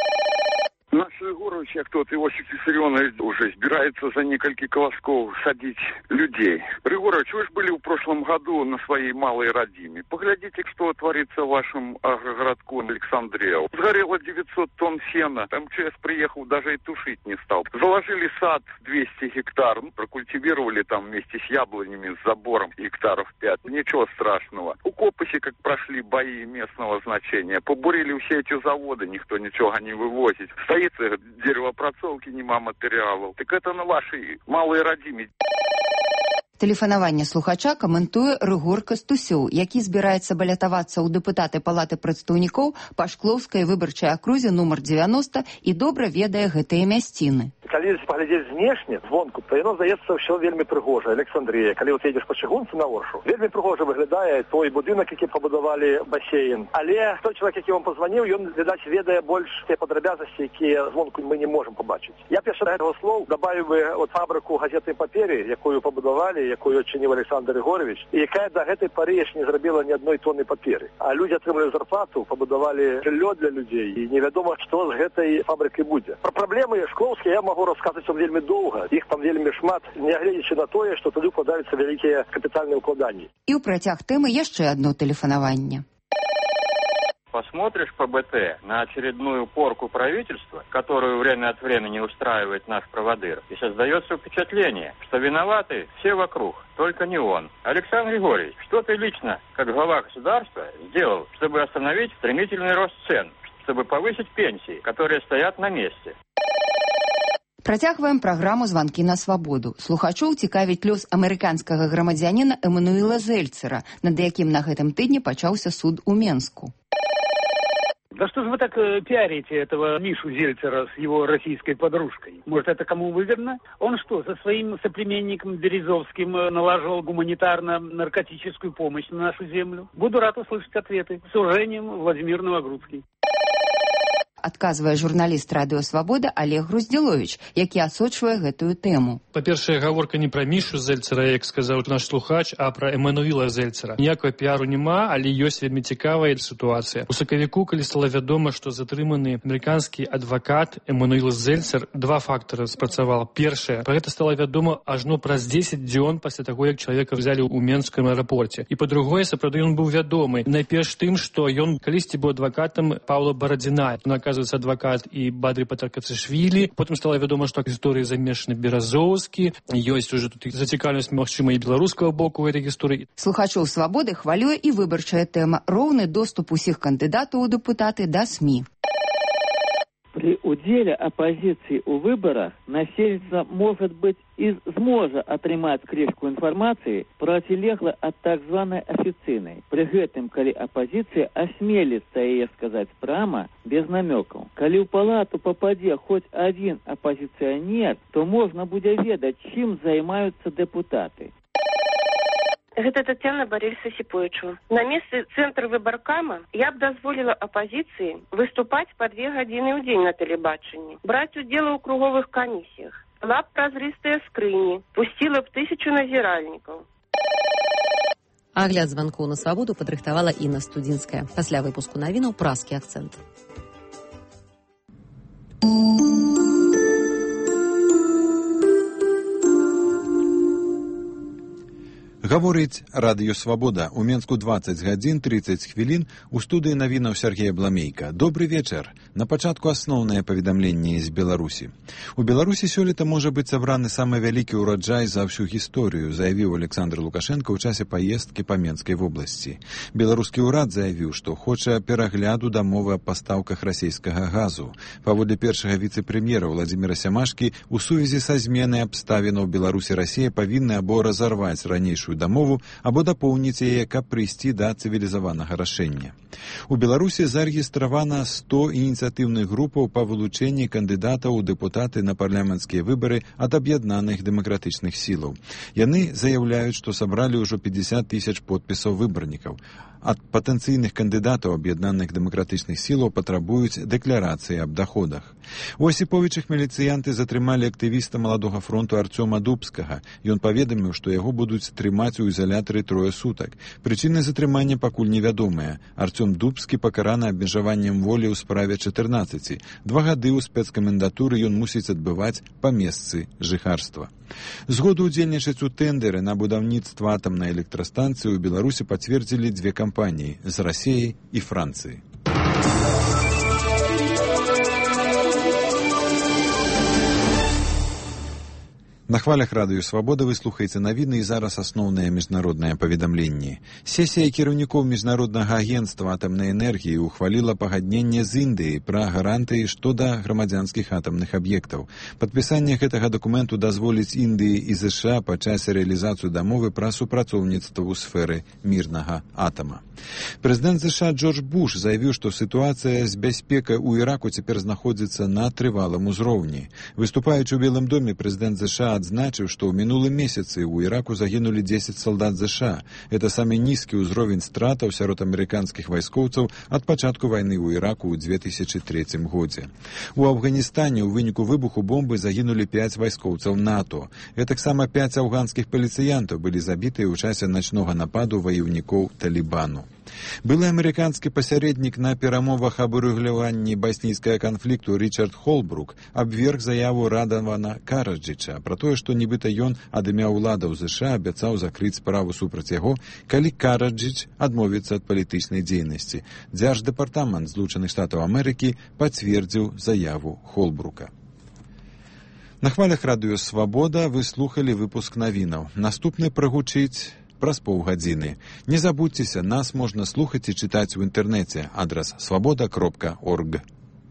Наш Егорович, як тот Иосиф Виссарионович, уже собирается за несколько колосков садить людей. Григорович, вы же были в прошлом году на своей малой родине. Поглядите, что творится в вашем агрогородку Александрия. Сгорело девятьсот тонн сена. МЧС приехал, даже и тушить не стал. Заложили сад двести гектар. Ну, прокультивировали там вместе с яблонями, с забором гектаров пять. Ничего страшного. У Копыси, как прошли бои местного значения. Побурили все эти заводы, никто ничего не вывозит. Стоит деревоопрацоўкі, нема матэрыялаў. Так это на вашей малой радзіме. Тэлефанаванне слухача каментуе Рыгор Кастусёў, які збіраецца балятавацца ў дэпутаты палаты прадстаўнікоў па Шклоўскай выбарчай акрузе нумар девяносто і добра ведае гэтыя мясціны. Калі паглядзець знешне, звонку, то яно здаецца ўсё вельмі прыгожа. Александрія, калі вот едзеш па чыгунцы на Оршу, вельмі прыгожа выглядае той будынак, які пабудавалі басейн. Але той чалавек, які вам пазваніў, ён, відаць, ведае больш тыя падрабязнасці, якія звонку мы не можам пабачыць. Я першы да гэтага слоў дабавіў бы от фабрыку газетнай паперы, якую пабудавалі, якую адчыніў Александр Григорович, і якая да гэтай пары яшчэ не зрабіла ні адной тонны паперы. А людзі атрымалі зарплату, пабудавалі жыллё для людзей, і невядома, што з гэтай фабрыкай будзе. Пра праблемы шклоўскія я магу расказаць вам вельмі доўга. Іх там вельмі шмат, нягледзячы на тое, што туды укладаюцца вялікія капітальныя ўкладанні. І ў працяг тэмы яшчэ одно тэлефанаванне. Посмотришь по БТ на очередную порку правительства, которую время от времени устраивает наш проводыр, и создается впечатление, что виноваты все вокруг, только не он. Александр Григорьевич, что ты лично, как глава государства, сделал, чтобы остановить стремительный рост цен, чтобы повысить пенсии, которые стоят на месте? Працягваем праграму «Званкі на свабоду». Слухачоў цікавіць лёс амерыканскага грамадзяніна Эмануэла Зельцера, над якім на гэтым тыдні пачаўся суд у Менску. Да что же вы так э, пиарите этого Мишу Зельцера с его российской подружкой? Может, это кому выгодно? Он что, со своим соплеменником Березовским э, налаживал гуманитарно-наркотическую помощь на нашу землю? Буду рад услышать ответы. С уважением, Владимир Новогрудский. Адказвае журналіст Радыё Свабода Олег Груздзіловіч, які асочвае гэтую тэму. Па-першае, гаворка не пра Мішу Зельцера, як сказаў наш слухач, а пра Эмануэла Зельцера. Ніякага піару няма, але ёсць вельмі цікавая сітуацыя. У сакавіку, калі стала вядома, што затрыманы амерыканскі адвакат Эмануэл Зельцер, два фактары спрацавала. Першае, пра гэта стала вядома ажно праз дзесяць дзён пасля таго, як чалавека взялі ў Менскім аэрапорце. І па-другое, сапраўды ён быў вядомы. Найперш тым, што ён калісьці быў адвакатам Паўла Барадзіна. Оказывается, адвокат і Бадры Патаркацішвілі. Потым стала вядома, што гісторыі замешаны Беразоўскі. Ёсць уже тут зацікаўленасць, магчыма, і беларускага боку гэтай гісторыі. Слухачоў Свабоды хвалюе і выбарчая тэма. Роўны доступ усіх кандыдатаў у дэпутаты да СМІ. При уделе оппозиции у выборах насельніцтва, может быть, и зможа атрымаць крэшку информации процілеглай от так званой официной. При гэтым, калі оппозиция осмелится ее сказать прямо, без намеков. Калі в палату попаде хоть один оппозиционер, то можно будет ведать, чем занимаются депутаты. Гэта Татьяна Борисовна Сипоичева. На месте центра выборкама я б дазволила оппозиции выступать по две гадзіны ў дзень на телебаченні, брать удел у круговых комиссиях, была б празрыстая скрыні, пустила б тысячу назиральников. Агляд званкоў на свабоду падрыхтавала Інна Студзінская. Пасля выпуску навінаў празкі акцэнт. Гаворыць радыё «Свабода». У Менску дваццаць гадзін трыццаць хвілін, у студыі навінаў Сергея Бламейка. Добры вечар. На пачатку асноўнае паведамленне з Беларусі. У Беларусі сёлета можа быць сабраны самы вялікі ўраджай за ўсю гісторыю, заявіў Александр Лукашенко ў часе паездкі па Менскай вобласці. Беларускі ўрад заявіў, што хоча перагляду дамовы аб пастаўках расійскага газу. Паводле першага віцэ-прэм'ера Владзіміра Сямашкі, у сувязі са зменай абставінаў Беларусі Расія павінны або разарваць ранейшую дамову, або дапоўніць яе, каб прыйсці да цывілізаванага рашэння. У Беларусі зарэгістравана сто ініцыятыўных групаў па вылучэнні кандыдатаў у дэпутаты на парламенцкія выбары ад аб'яднаных дэмакратычных сілаў. Яны заяўляюць, што сабралі ўжо пятьдесят тысяч подпісаў выбарнікаў. Ад патэнцыйных кандыдатаў аб'яднаных дэмакратычных сілаў патрабуюць дэкларацыі аб даходах. У Асіповічах міліцыянты затрымалі актывіста Маладога фронту Арцёма Дубскага. Ён паведаміў, што яго будуць трымаць у ізалятары трое сутак. Прычыны затрымання пакуль невядомыя. Арцём Дубскі пакараны абмежаваннем волі ў справе чатырнаццаці. Два гады ў спецкамендатуры ён мусіць адбываць па месцы жыхарства. Згоду ўдзельнічаць у тэндеры на будаўніцтва атамнай электрастанцыі ў Беларусі пацвердзілі дзве кампаніі з Расіяй і Францыі. На хвалях радыё «Свабода» вы слухаеце навіны і зараз асноўнае міжнароднае паведамленне. Сесія кіраўнікоў міжнароднага агенцтва атамнай энергіі ухваліла пагадненне з Індыяй пра гарантыі што да грамадзянскіх атамных аб'ектаў. Падпісанне гэтага дакументу дазволіць Індыі і ЗША пачаць рэалізацыю дамовы пра супрацоўніцтва ў сферы мірнага атама. Прэзідэнт ЗША Джордж Буш заявіў, што сітуацыя з бяспекай у Іраку цяпер знаходзіцца на трывалым узроўні. Выступаючы ў Белым доме, прэзідэнт ЗША адзначыў, што ў мінулым месяцы ў Іраку загінулі дзесяць салдат ЗША. Это самы нізкі ўзровень стратаў сярод амерыканскіх вайскоўцаў ад пачатку вайны ў Іраку ў две тысячы трэцім годзе. У Афганістане ў выніку выбуху бомбы загінулі пяць вайскоўцаў НАТО. Гэтаксама пяць афганскіх паліцыянтаў былі забітыя ў часе начнога нападу ваяўнікоў Талібану. Былы амерыканскі пасярэднік на перамовах аб урэгуляванні баснійскага канфлікту Річард Холбрук абверг заяву Радавана Караджыча пра тое, што нібыта ён ад імя ўладаў ЗША абяцаў закрыць справу супраць яго, калі Караджыч адмовіцца ад палітычнай дзейнасці. Дзярждэпартамент Злучаных Штатаў Амерыкі пацвердзіў заяву Холбрука. На хвалях радыё «Свабода» вы слухалі выпуск навінаў. Наступны прагучыць праз паўгадзіны. Не забудзьцеся, нас можна слухаць і чытаць у інтэрнэце. Адрас свабода кропка орг.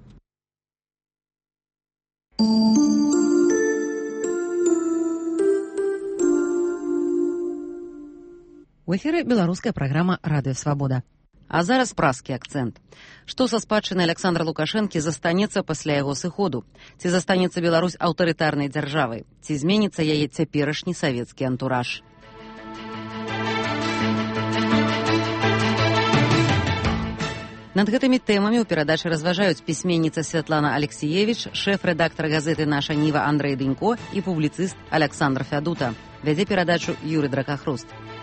У эфіры беларуская праграма «Радыё Свабода». А зараз празкі акцэнт. Што са спадчынай Александра Лукашэнкі застанецца пасля яго сыходу? Ці застанецца Беларусь аўтарытарнай дзяржавай? Ці зменіцца яе цяперашні савецкі антураж? Над гэтымі тэмамі ў перадачы разважаюць пісьменніца Святлана Алексіевіч, шэф-рэдактар газеты «Наша Ніва» Андрэй Дынько і публіцыст Александр Фядута. Вядзе перадачу Юрый Дракахруст.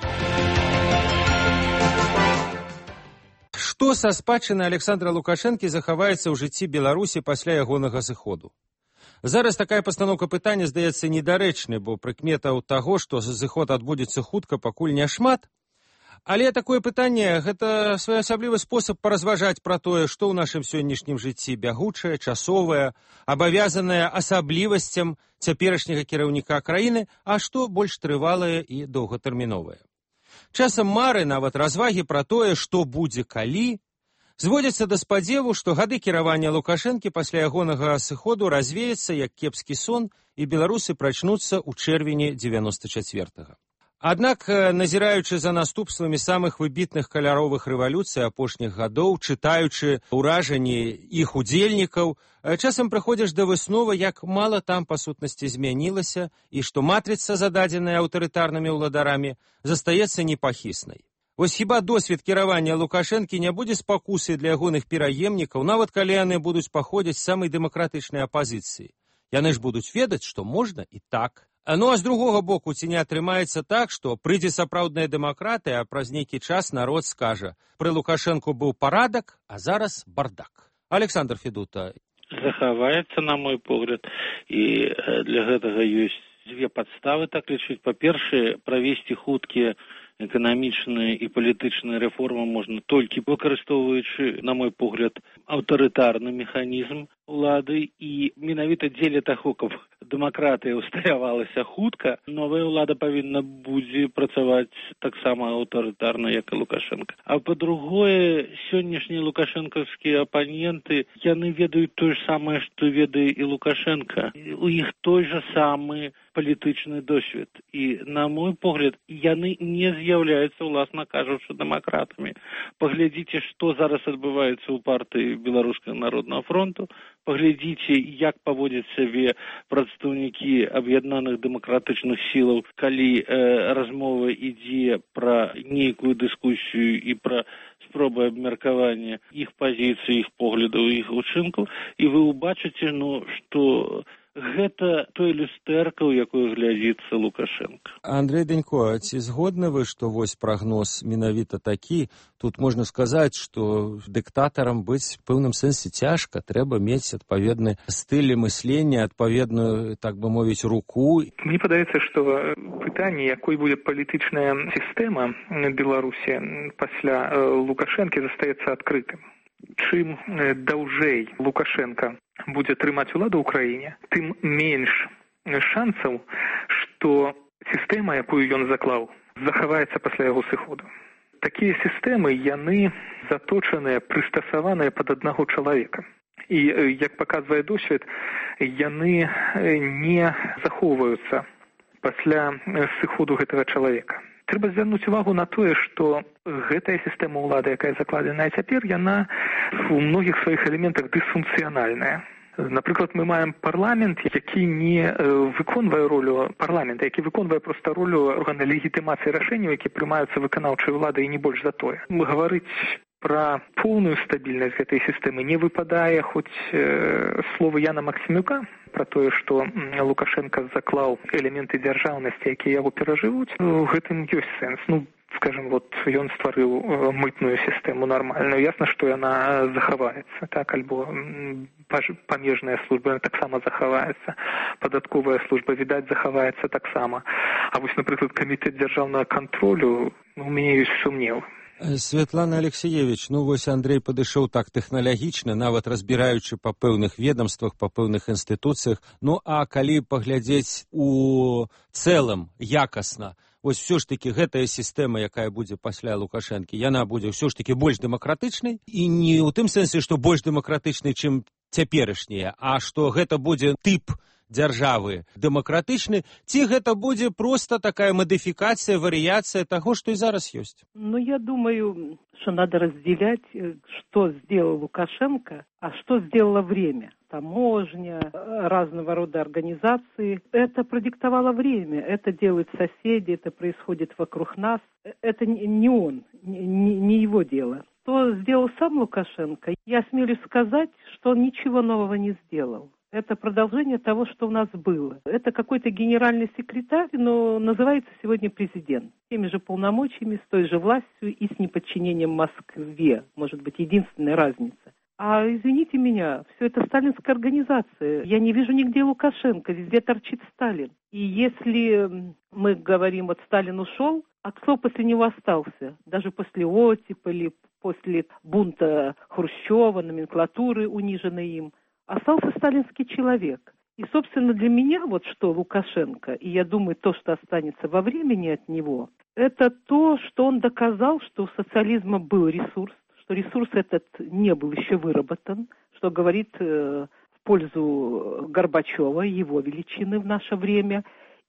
Што са спадчыны Александра Лукашэнкі захаваецца ў жыцці Беларусі пасля ягонага сыходу? Зараз такая пастаноўка пытання здаецца недарэчнай, бо прыкметаў таго, што сыход адбудзецца хутка, пакуль няшмат. Але такое пытанне – гэта своеасаблівы спосаб паразважаць пра тое, што ў нашым сённяшнім жыцці бягучае, часовае, абавязанае асаблівасцям цяперашняга кіраўніка краіны, а што больш трывалае і доўгатэрміновае. Часам мары, нават развагі пра тое, што будзе калі, Зводзіцца да спадзеву, што гады кіравання Лукашэнкі пасля ягонага сыходу развеяцца як кепскі сон, і беларусы прачнуцца ў чэрвені дзевяноста чацвёртага. Аднак, назіраючы за наступствамі самых выбітных каляровых рэвалюцый апошніх гадоў, чытаючы ўражанні іх удзельнікаў, часам прыходзіш да высновы, як мала там па сутнасці змянілася і што матрыца, зададзеная аўтарытарнымі ўладарамі, застаецца непахіснай. Вось хіба досвед кіравання Лукашэнкі не будзе спакусай для ягоных пераемнікаў, нават калі яны будуць паходзіць з самай дэмакратычнай апазіцыі. Яны ж будуць ведаць, што можна і так. Ну а з другога боку, ці не атрымаецца так, што прыйдзе сапраўдная дэмакратыя, а праз нейкі час народ скажа: пры Лукашэнку быў парадак, а зараз бардак. Александр Федута. Захаваецца, на мой погляд, і для гэтага ёсць дзве падставы, так лічыць. Па-першае, правесці хуткія эканамічныя і палітычныя рэформы можна толькі выкарыстоўваючы, на мой погляд, аўтарытарны механізм улады, і менавіта дзеля таго, каб дэмакратыя ўсталявалася хутка, новая ўлада павінна будзе працаваць таксама аўтарытарна, як і Лукашенко. А па-другое, сённяшнія лукашэнкаўскія апаненты, яны ведаюць тое ж самае, што ведае і Лукашенко. У іх той жа самы палітычны досвед. І, на мой погляд, яны не з'яўляюцца, уласна кажучы, дэмакратамі. Паглядзіце, што зараз адбываецца ў партыі Беларускага народнага фронту, паглядзіце, як паводзяць сябе прадстаўнікі аб'яднаных дэмакратычных сілаў, калі э, размова ідзе пра нейкую дыскусію і пра спробы абмеркавання іх пазіцый, іх поглядаў, іх учынкаў, і вы ўбачыце, ну, што гэта той люстэрка, у якой глядзіцца Лукашенко. Андрей Данько, ці згодны вы, што вось прагноз менавіта такі? Тут можна сказаць, што дыктатарам быць в пэўным сэнсе цяжка. Трэба мець адпаведны стыль мыслення, адпаведную, так бы мовіць, руку. Мне падаецца, што пытанне, якой будзе палітычная сістэма Беларусі пасля Лукашэнкі, застаецца адкрытым. Чым даўжэй Лукашенко будзе трымаць уладу ў краіне, тым менш шансаў, што сістэма, якую ён заклаў, захаваецца пасля яго сыходу. Такія сістэмы, яны заточаныя, прыстасаваныя пад аднаго чалавека. І, як паказвае досвед, яны не захоўваюцца пасля сыходу гэтага чалавека. Трэба звярнуць увагу на тое, што гэтая сістэма ўлады, якая закладзеная цяпер, яна у многіх сваіх элементах дысфункцыянальная. Напрыклад, мы маем парламент, які не выконвае ролю парламента, які выконвае проста ролю органа легітымацыі рашэнняў, які прымаюцца выканаўчай уладай, і не больш за тое. Гаварыць пра поўную стабільнасць гэтай сістэмы не выпадае хоць э, словы Яна Максімюка пра тое, што Лукашенко заклаў элементы дзяржаўнасці, якія яго перажывуць. У гэтым ёсць сэнс. Ну, скажем, вот ён стварыў мытную сістэму нармальную. Ясна, што яна захаваецца, так, альбо памежная служба таксама захаваецца, падатковая служба, відаць, захаваецца таксама. А вось, напрыклад, камітэт дзяржаўнага кантролю, ну, у мяне ёсць сумнеў. Светлана Алексеевич, ну вось Андрей падышоў так тэхналагічна, нават разбіраючы па пэўных ведомствах, па пэўных інстытуцыях. Ну а калі паглядзець у цэлым якасна, вось все ж таки гэтая сістэма, якая будзе пасля Лукашэнкі, яна будзе ўсё ж таки больш дэмакратычнай, і не ў тым сэнсе, што больш дэмакратычнай, чым цяперашняя, а што гэта будзе тып дзяржавы дэмакратычны, ці гэта будзе проста такая модификация, вариация того, что и зараз есть? Ну, я думаю, что надо разделять, что сделал Лукашенко, а что сделало время. Таможня, разного рода организации. Это продиктовало время, это делают соседи, это происходит вокруг нас. Это не он, не его дело. Что сделал сам Лукашенко, я смелюсь сказать, что он ничего нового не сделал. Это продолжение того, что у нас было. Это какой-то генеральный секретарь, но называется сегодня президент. С теми же полномочиями, с той же властью и с неподчинением Москве. Может быть, единственная разница. А извините меня, все это сталинская организация. Я не вижу нигде Лукашенко, везде торчит Сталин. И если мы говорим, вот Сталин ушел, а кто после него остался? Даже после оттепели, после бунта Хрущева, номенклатуры, униженной им. Остался сталинский человек. И, собственно, для меня вот что Лукашенко, и я думаю, то, что останется во времени от него, это то, что он доказал, что у социализма был ресурс, что ресурс этот не был еще выработан, что говорит э, в пользу Горбачева, его величины в наше время.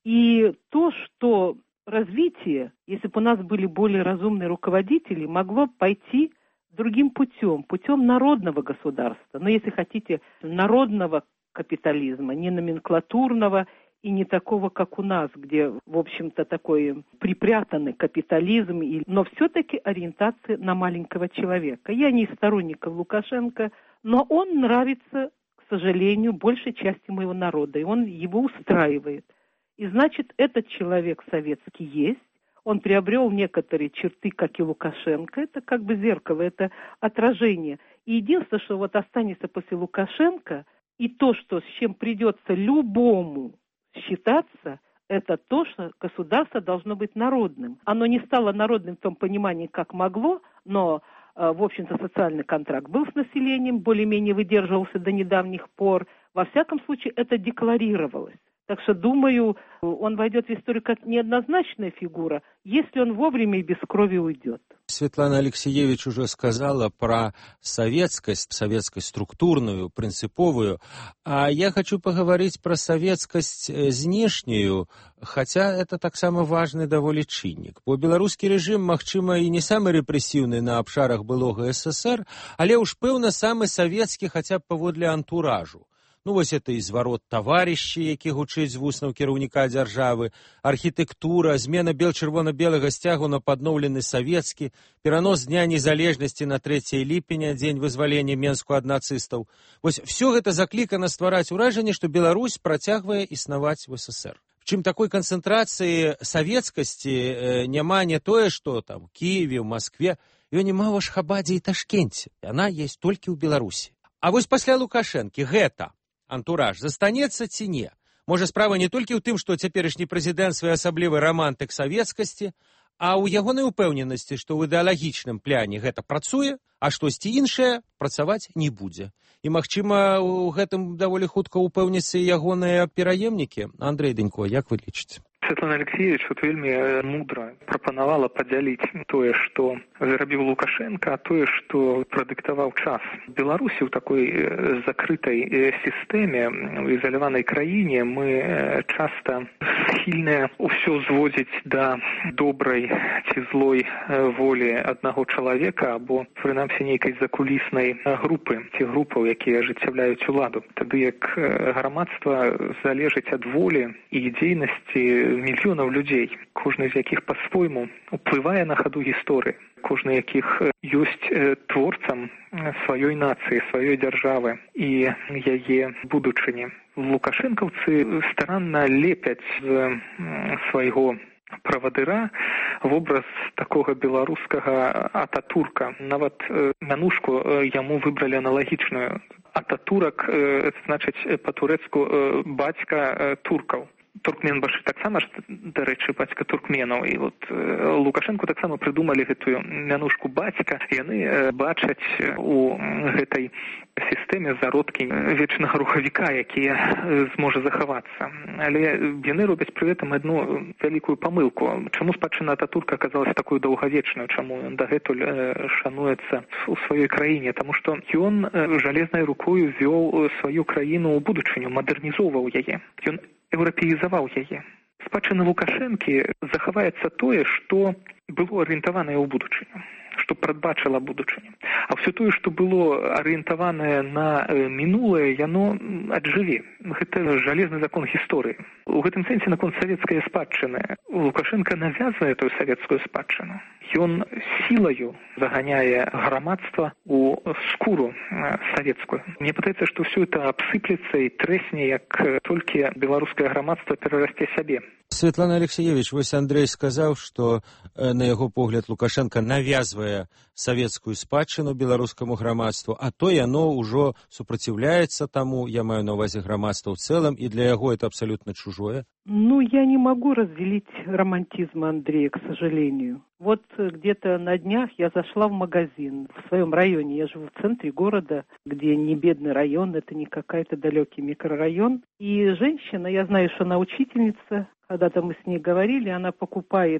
И то, что развитие, если бы у нас были более разумные руководители, могло пойти другим путем, путем народного государства. Но если хотите, народного капитализма, не номенклатурного и не такого, как у нас, где, в общем-то, такой припрятанный капитализм, но все-таки ориентация на маленького человека. Я не из сторонников Лукашенко, но он нравится, к сожалению, большей части моего народа, и он его устраивает. И значит, этот человек советский есть, он приобрел некоторые черты, как и Лукашенко, это как бы зеркало, это отражение. И единственное, что вот останется после Лукашенко, и то, что, с чем придется любому считаться, это то, что государство должно быть народным. Оно не стало народным в том понимании, как могло, но, в общем-то, социальный контракт был с населением, более-менее выдерживался до недавних пор. Во всяком случае, это декларировалось. Так что, думаю, он войдет в историю как неоднозначная фигура, если он вовремя и без крови уйдет. Светлана Алексеевич уже сказала про советскость, советскость структурную, принциповую, а я хочу поговорить про советскость знешнюю, хотя это таксама важны даволі чыннік. Бо беларускі рэжым, магчыма, і не самы рэпрэсіўны на абшарах былога СССР, але ўж пэўна самы савецкі хаця б паводле антуражу. Ну, вось это і зварот таварышы, які гучыць з вуснаў кіраўніка дзяржавы, архітэктура, змена бел-чырвона-белага сцягу на падноўлены савецкі, перанос Дня незалежнасці на трэцяе ліпеня, дзень вызвалення Менску ад нацыстаў. Вось всё гэта заклікана ствараць уражанне, што Беларусь працягвае існаваць в СССР. Чым такой канцэнтрацыі савецкасці э, няма не тое, што там, Киеве, в Москве, ее няма ў Ашхабадзе і Ташкенце. Яна есть толькі ў Беларусі. А вось пасля Лукашэнкі гэта антураж застанецца ці не? Можа, справа не толькі ў тым, што цяперашні прэзідэнт своеасаблівы рамантык савецкасці, а ў ягонай упэўненасці, што ў ідэалагічным пляне гэта працуе, а штосьці іншае працаваць не будзе. І, магчыма, у гэтым даволі хутка упэўняцца ягоныя пераемнікі. Андрэй Дэнько, як вы лічыце? Светлана Алексеевич вот вельмі мудра прапанавала падзяліць тое, што зрабіў Лукашенко, а тое, што прадыктаваў час. Беларусі ў такой закрытай сістэме, у ізаляванай краіне мы часта схільныя ўсё зводзіць да добрай ці злой волі аднаго чалавека або, прынамсі, нейкай закуліснай групы ці групаў, якія ажыццяўляюць уладу. Тады як грамадства залежыць ад волі і дзейнасці мільёнаў людзей, кожны з якіх па-свойму уплывае на хаду гісторыі, кожны з якіх ёсць творцам сваёй нацыі, сваёй дзяржавы і яе будучыні. Лукашэнкаўцы старанна лепяць з свайго правадыра вобраз такога беларускага Ататурка. Нават мянушку яму выбралі аналагічную. Ататурак, значыць, па-турэцку бацька туркаў. Туркменбашы таксама ж, дарэчы, бацька туркменаў. І вот Лукашэнку таксама прыдумалі гэтую мянушку бацька. Яны бачаць у гэтай сістэме зародкі вечнага рухавіка, які зможа захавацца. Але яны робяць пры гэтым адну вялікую памылку. Чаму спадчына Ататурка аказалася такой даўгавечнай? Чаму ён дагэтуль шануецца у сваёй краіне? Таму што ён жалезнай рукою вёў сваю краіну ў будучыню, мадэрнізоўваў яе. Ён еўрапеізаваў яе. Спадчына Лукашэнкі захаваецца тое, што было арыентаванае ў будучыню, што прадбачыла будучыню. А ўсё тое, што было арыентаванае на мінулае, яно аджыве. Гэта жалезны закон гісторыі. У гэтым сэнсе наконт савецкай спадчыны Лукашенко навязвае тую савецкую спадчыну. Ён сілаю заганяе грамадства у скуру савецкую. Мне падаецца, што ўсё это абсыплецца і трэсне, як толькі беларускае грамадства перарасце сябе. Светлана Алексеевич, вось Андрей сказаў, што на яго погляд Лукашенко навязвае савецкую спадчыну беларускаму грамадству, а то яно ўжо супраціўляецца таму, я маю на ўвазе грамадства ў цэлым, і для яго это абсолютно чужое. Ну, я не могу разделить романтизм Андрея, к сожалению. Вот где-то на днях я зашла в магазин в своем районе. Я живу в центре города, где не бедный район, это не какой-то далекий микрорайон. И женщина, я знаю, что она учительница, когда-то мы с ней говорили, она покупает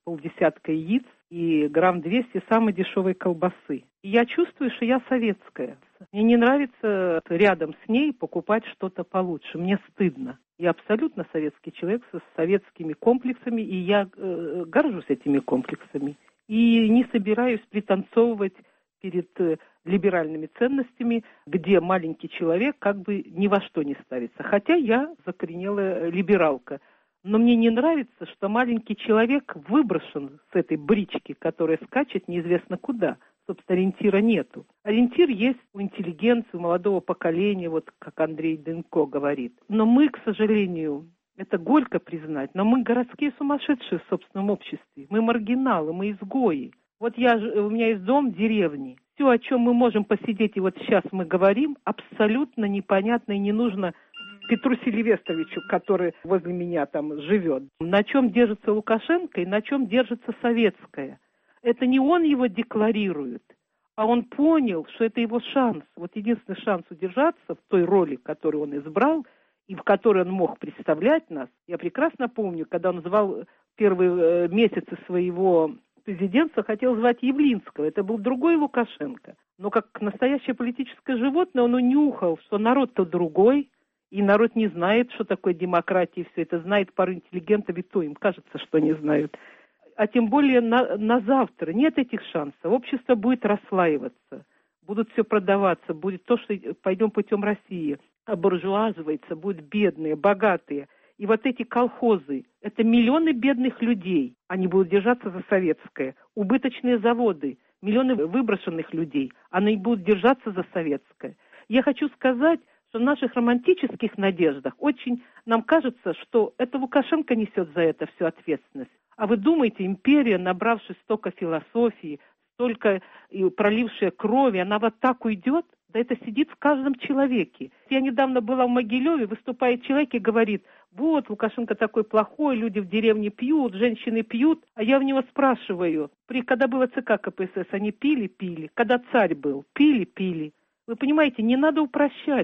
полдесятка яиц и грамм двести самой дешевой колбасы. И я чувствую, что я советская. Мне не нравится рядом с ней покупать что-то получше. Мне стыдно. Я абсолютно советский человек со советскими комплексами, и я э, горжусь этими комплексами. И не собираюсь пританцовывать перед э, либеральными ценностями, где маленький человек как бы ни во что не ставится. Хотя я закоренелая либералка. Но мне не нравится, что маленький человек выброшен с этой брички, которая скачет неизвестно куда. Собственно, ориентира нету. Ориентир есть у интеллигенции, у молодого поколения, вот как Андрей Дынко говорит. Но мы, к сожалению, это горько признать, но мы городские сумасшедшие в собственном обществе. Мы маргиналы, мы изгои. Вот я, у меня есть дом в деревне. Все, о чем мы можем посидеть, и вот сейчас мы говорим, абсолютно непонятно и не нужно Петру Сильвестровичу, который возле меня там живет. На чем держится Лукашенко и на чем держится советская. Это не он его декларирует, а он понял, что это его шанс. Вот единственный шанс удержаться в той роли, которую он избрал, и в которой он мог представлять нас. Я прекрасно помню, когда он называл первые месяцы своего президентства, хотел звать Явлинского. Это был другой Лукашенко. Но как настоящее политическое животное он унюхал, что народ-то другой, и народ не знает, что такое демократия, и все это знает пара интеллигентов, и то им кажется, что не знают. А тем более на, на завтра нет этих шансов. Общество будет расслаиваться, будут все продаваться, будет то, что пойдем путем России. Обуржуазывается, будут бедные, богатые. И вот эти колхозы, это миллионы бедных людей, они будут держаться за советское. Убыточные заводы, миллионы выброшенных людей, они будут держаться за советское. Я хочу сказать, что в наших романтических надеждах очень нам кажется, что это Лукашенко несет за это всю ответственность. А вы думаете, империя, набравшись столько философии, столько пролившая крови, она вот так уйдет? Да это сидит в каждом человеке. Я недавно была в Могилеве, выступает человек и говорит, вот, Лукашенко такой плохой, люди в деревне пьют, женщины пьют. А я у него спрашиваю, при, когда было ЦК КПСС, они пили? Пили. Когда царь был? Пили? Пили. Вы понимаете, не надо упрощать.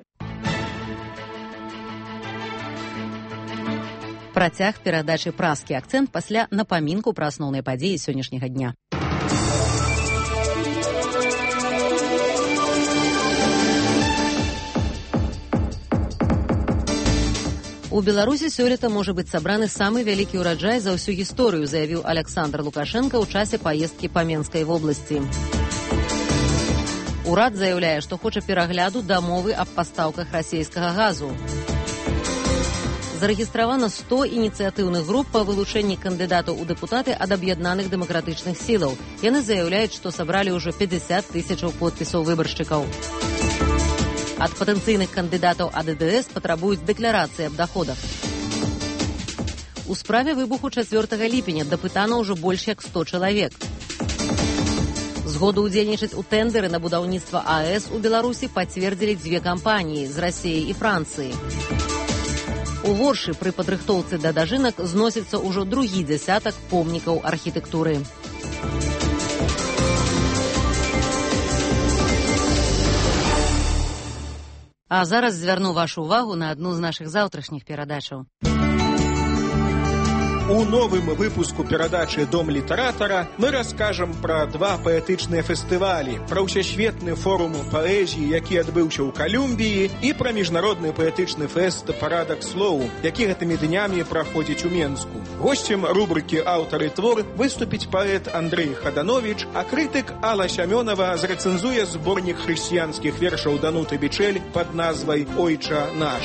Працяг перадачы «Празкі акцэнт» пасля напамінку пра асноўныя падзеі сённяшняга дня. У Беларусі сёлета можа быць сабраны самы вялікі ўраджай за ўсю гісторыю, заявіў Александр Лукашенко ў часе паездкі па Менскай вобласці. Урад заяўляе, што хоча перагляду дамовы аб пастаўках расійскага газу. Зарэгістравана сто ініцыятыўных груп па вылучэнні кандыдатаў у дэпутаты ад аб'яднаных дэмакратычных сілаў. Яны заяўляюць, што сабралі ўжо пятьдесят тысячаў подпісаў выбаршчыкаў. Ад патэнцыйных кандыдатаў ад э дэ эс патрабуюць дэкларацыі аб доходах. У справе выбуху чацвёртага ліпеня дапытана ўжо больш як сто чалавек. Згоду ўдзельнічаць у тэндэры на будаўніцтва а э эс у Беларусі пацвердзілі дзве кампаніі з Расіяй і Францыі. У Воршы пры падрыхтоўцы да дажынак зносіцца ўжо другі дзясятак помнікаў архітэктуры. А зараз звярну вашу ўвагу на адну з нашых заўтрашніх перадачаў. У новым выпуску перадачы «Дом літаратара» мы раскажам пра два паэтычныя фестывалі, пра ўсесветны форум паэзіі, які адбыўся ў Калумбіі, і пра міжнародны паэтычны фэст «Парадак слоў», які гэтымі днямі праходзіць у Менску. Госцем рубрыкі «Аўтар і твор» выступіць паэт Андрэй Хаданович, а крытык Алла Сямёнова зрэцэнзуе зборнік хрысціянскіх вершаў Дануты Бичель пад назвай «Ойча наш».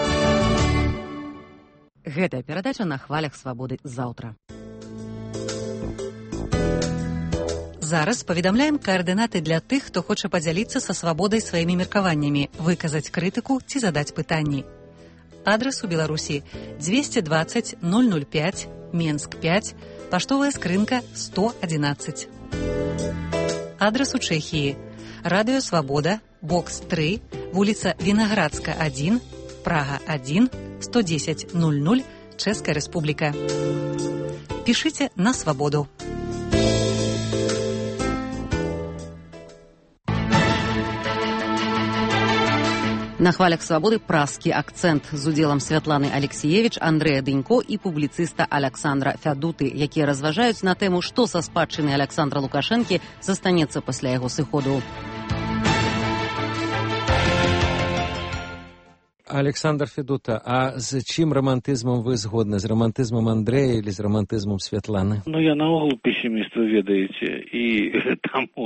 Гэтая перадача на хвалях свабоды заўтра. Зараз паведамляем каардынаты для тых, хто хоча падзяліцца са свабодай сваімі меркаваннямі, выказаць крытыку ці задаць пытанні. Адрас у Беларусі двести двадцать ноль ноль пять, Менск пять, паштовая скрынка сто одиннадцать. Адрас у Чэхіі Радыё Свабода, бокс три, вуліца Вінаградска один, Прага один, сто десять ноль ноль, Чэшская Рэспубліка. Пішыце на свабоду. На хвалях свабоды праскі акцэнт з удзелам Святланы Алексеевич, Андрэя Дынько і публіцыста Аляксандра Фядуты, якія разважаюць на тэму, што са спадчыны Аляксандра Лукашэнкі застанецца пасля яго сыходу. Александр Федута, а з чым рамантызмам вы згодны? З рамантызмам Андрэя или з рамантызмам Святланы? Ну, я наогул пессіміст, вы ведаеце, і таму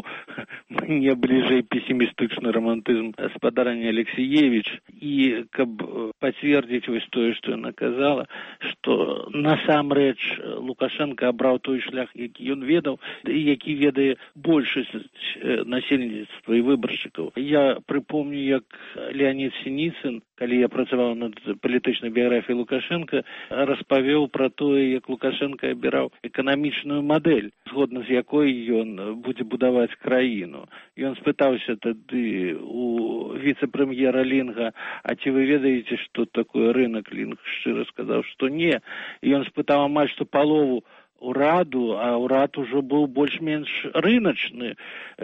мне бліжэй пессімістычны рамантызм спадарня Алексеевич, і каб пацвердзіць вось тое, што яна казала, што насамрэч Лукашенко абраў той шлях, які ён ведаў, і які ведае большасць насельніцтва і выбаршчыкаў. Я прыпомню, як Леонид Синицын, калі я працаваў над палітычнай біяграфіяй Лукашенка, распавёў пра тое, як Лукашенко абіраў эканамічную мадэль, згодна з якой ён будзе будаваць краіну. Ён спытаўся тады у віцэ-прэм'ера Лінга, а ці вы ведаеце, што такое рынок? Лінг шчыра сказаў, што не. І ён спытаў амаль што палову ураду, а урад ужо быў больш-менш рыначны.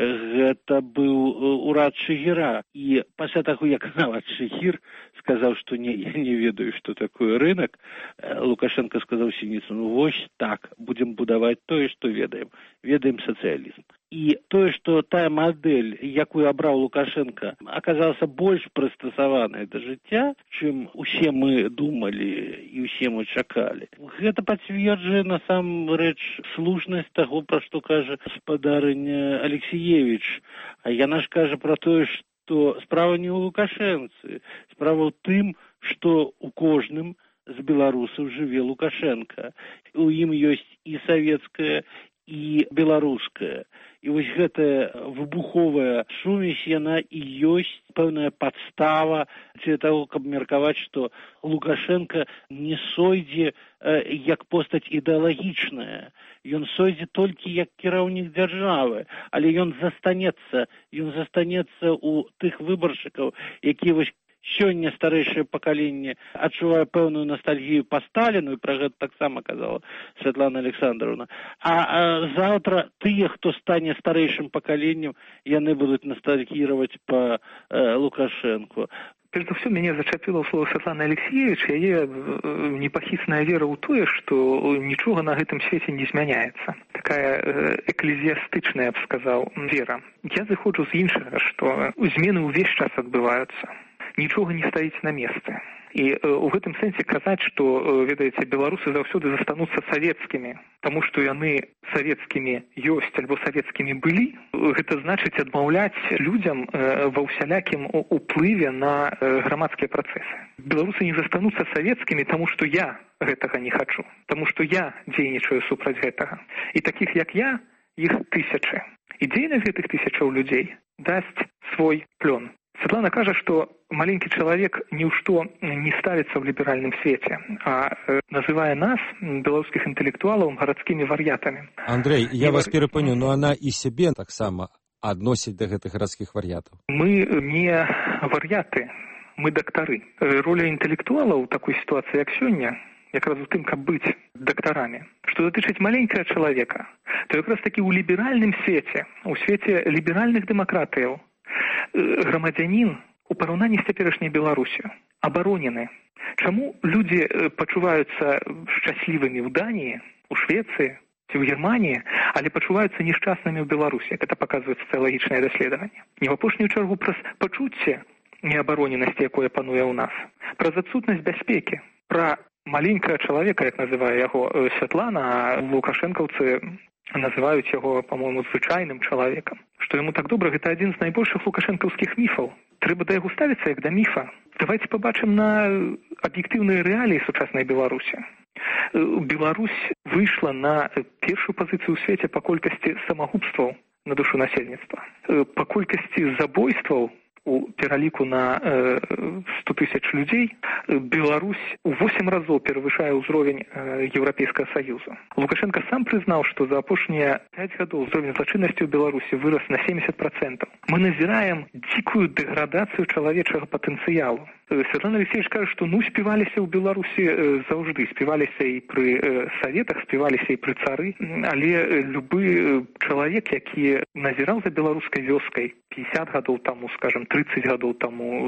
Гэта быў урад Шыгіра. І пасля таго, як нават Шыгір сказаў, што не, я не ведаю, што такое рынок, Лукашенко сказаў Синицыну: вось так, будзем будаваць тое, што ведаем. Ведаем сацыялізм. І тое, што тая мадэль, якую абраў Лукашенко, аказалася больш прыстасаваная да жыцця, чым усе мы думалі і усе мы чакалі. Гэта пацверджае насамрэч слушнасць таго, пра што кажа спадарыня Алексеевич. А яна ж кажа пра тое, што справа не ў Лукашэнцы, справа ў тым, што у кожным з беларусаў жыве Лукашенко. У ім ёсць і савецкая, і беларуская. І вось гэтая выбуховая сумесь, яна і ёсць пэўная падстава для таго, каб меркаваць, што Лукашенко не сойдзе э, як постаць ідэалагічная. Ён сойдзе толькі як кіраўнік дзяржавы, але ён застанецца, ён застанецца ў тых выбаршчыкаў, якія вось сёння старэйшае пакаленне адчувае пэўную настальгію па Сталіну, і пра гэта таксама казала Святлана Александровна. А, а заўтра тыя, хто стане старэйшым пакаленнем, яны будуць ностальгировать по э, Лукашенко. Перш за ўсё, мяне зачапіла ў слова Святланы Алексеевич, яе непахісная вера ў тое, што нічога на гэтым свеце не змяняецца. Такая эклезіастычная, я б сказаў, вера. Я зыходжу з іншага, што змены ўвесь час адбываюцца. Нічога не стаіць на месцы. І ў гэтым сэнсе казаць, што, ведаеце, беларусы заўсёды застануцца савецкімі, таму што яны савецкімі ёсць альбо савецкімі былі, гэта значыць адмаўляць людзям ва ўсялякім уплыве на грамадскія працэсы. Беларусы не застануцца савецкімі, таму што я гэтага не хачу, таму што я дзейнічаю супраць гэтага. І такіх, як я, іх тысячы. І дзейнасць гэтых тысячаў людзей дасць свой плён. Светлана кажа, што маленькі чалавек ні ў што не ставіцца ў ліберальным свеце, а э, называе нас, беларускіх інтэлектуалаў, гарадскімі вар'ятамі. Андрей, я і вас вар... перапыню, но она і сябе таксама адносіць да гэтых гарадскіх вар'ятаў. Мы не вар'яты, мы дактары. Роля інтэлектуалаў у такой сітуацыі, як сёння, якраз у тым, каб быць дактарамі. Што датычыць маленькага чалавека, то якраз такі ў ліберальным свеце, у свеце ліберальных дэмакратыяў, грамадзянін у параўнанні з цяперашняй Беларусю абаронены. Чаму людзі пачуваюцца шчаслівымі ў Даніі, у Швецыі ці ў Германіі, але пачуваюцца нешчаснымі ў Беларусі? Гэта паказвае сацыялагічнае даследаванне. Не ў апошнюю чаргу праз пачуцце неабароненасці, якое пануе ў нас, праз адсутнасць бяспекі, пра маленькага чалавека, як называе яго Святлана, а лукашэнкаўцы называюць яго, па-моему, звычайным чалавекам. Што яму так добра, гэта адзін з найбольшых лукашэнкаўскіх міфаў. Трэба да яго ставіцца як да міфа. Давайте пабачым на аб'ектыўныя рэаліі сучаснай Беларусі. Беларусь выйшла на першую пазіцыю ў свеце па колькасці самагубстваў на душу насельніцтва. Па колькасці забойстваў у пераліку на э, сто тысяч людзей Беларусь у восемь разоў перавышае ўзровень э, Еўрапейскага Саюза. Лукашенко сам прызнаў, што за апошнія пяць гадоў ўзровень злачыннасці ў Беларусі вырас на семьдесят процентов. Мы назіраем дзікую дэградацыю чалавечага патэнцыялу. Святлана Алексеевич кажа, што ну співаліся ў Беларусі э, заўжды, співаліся і пры э, саветах, співаліся і пры цары, але любы чалавек, які назіраў за беларускай вёскай пятьдесят гадоў таму, скажем, тридцать гадоў таму,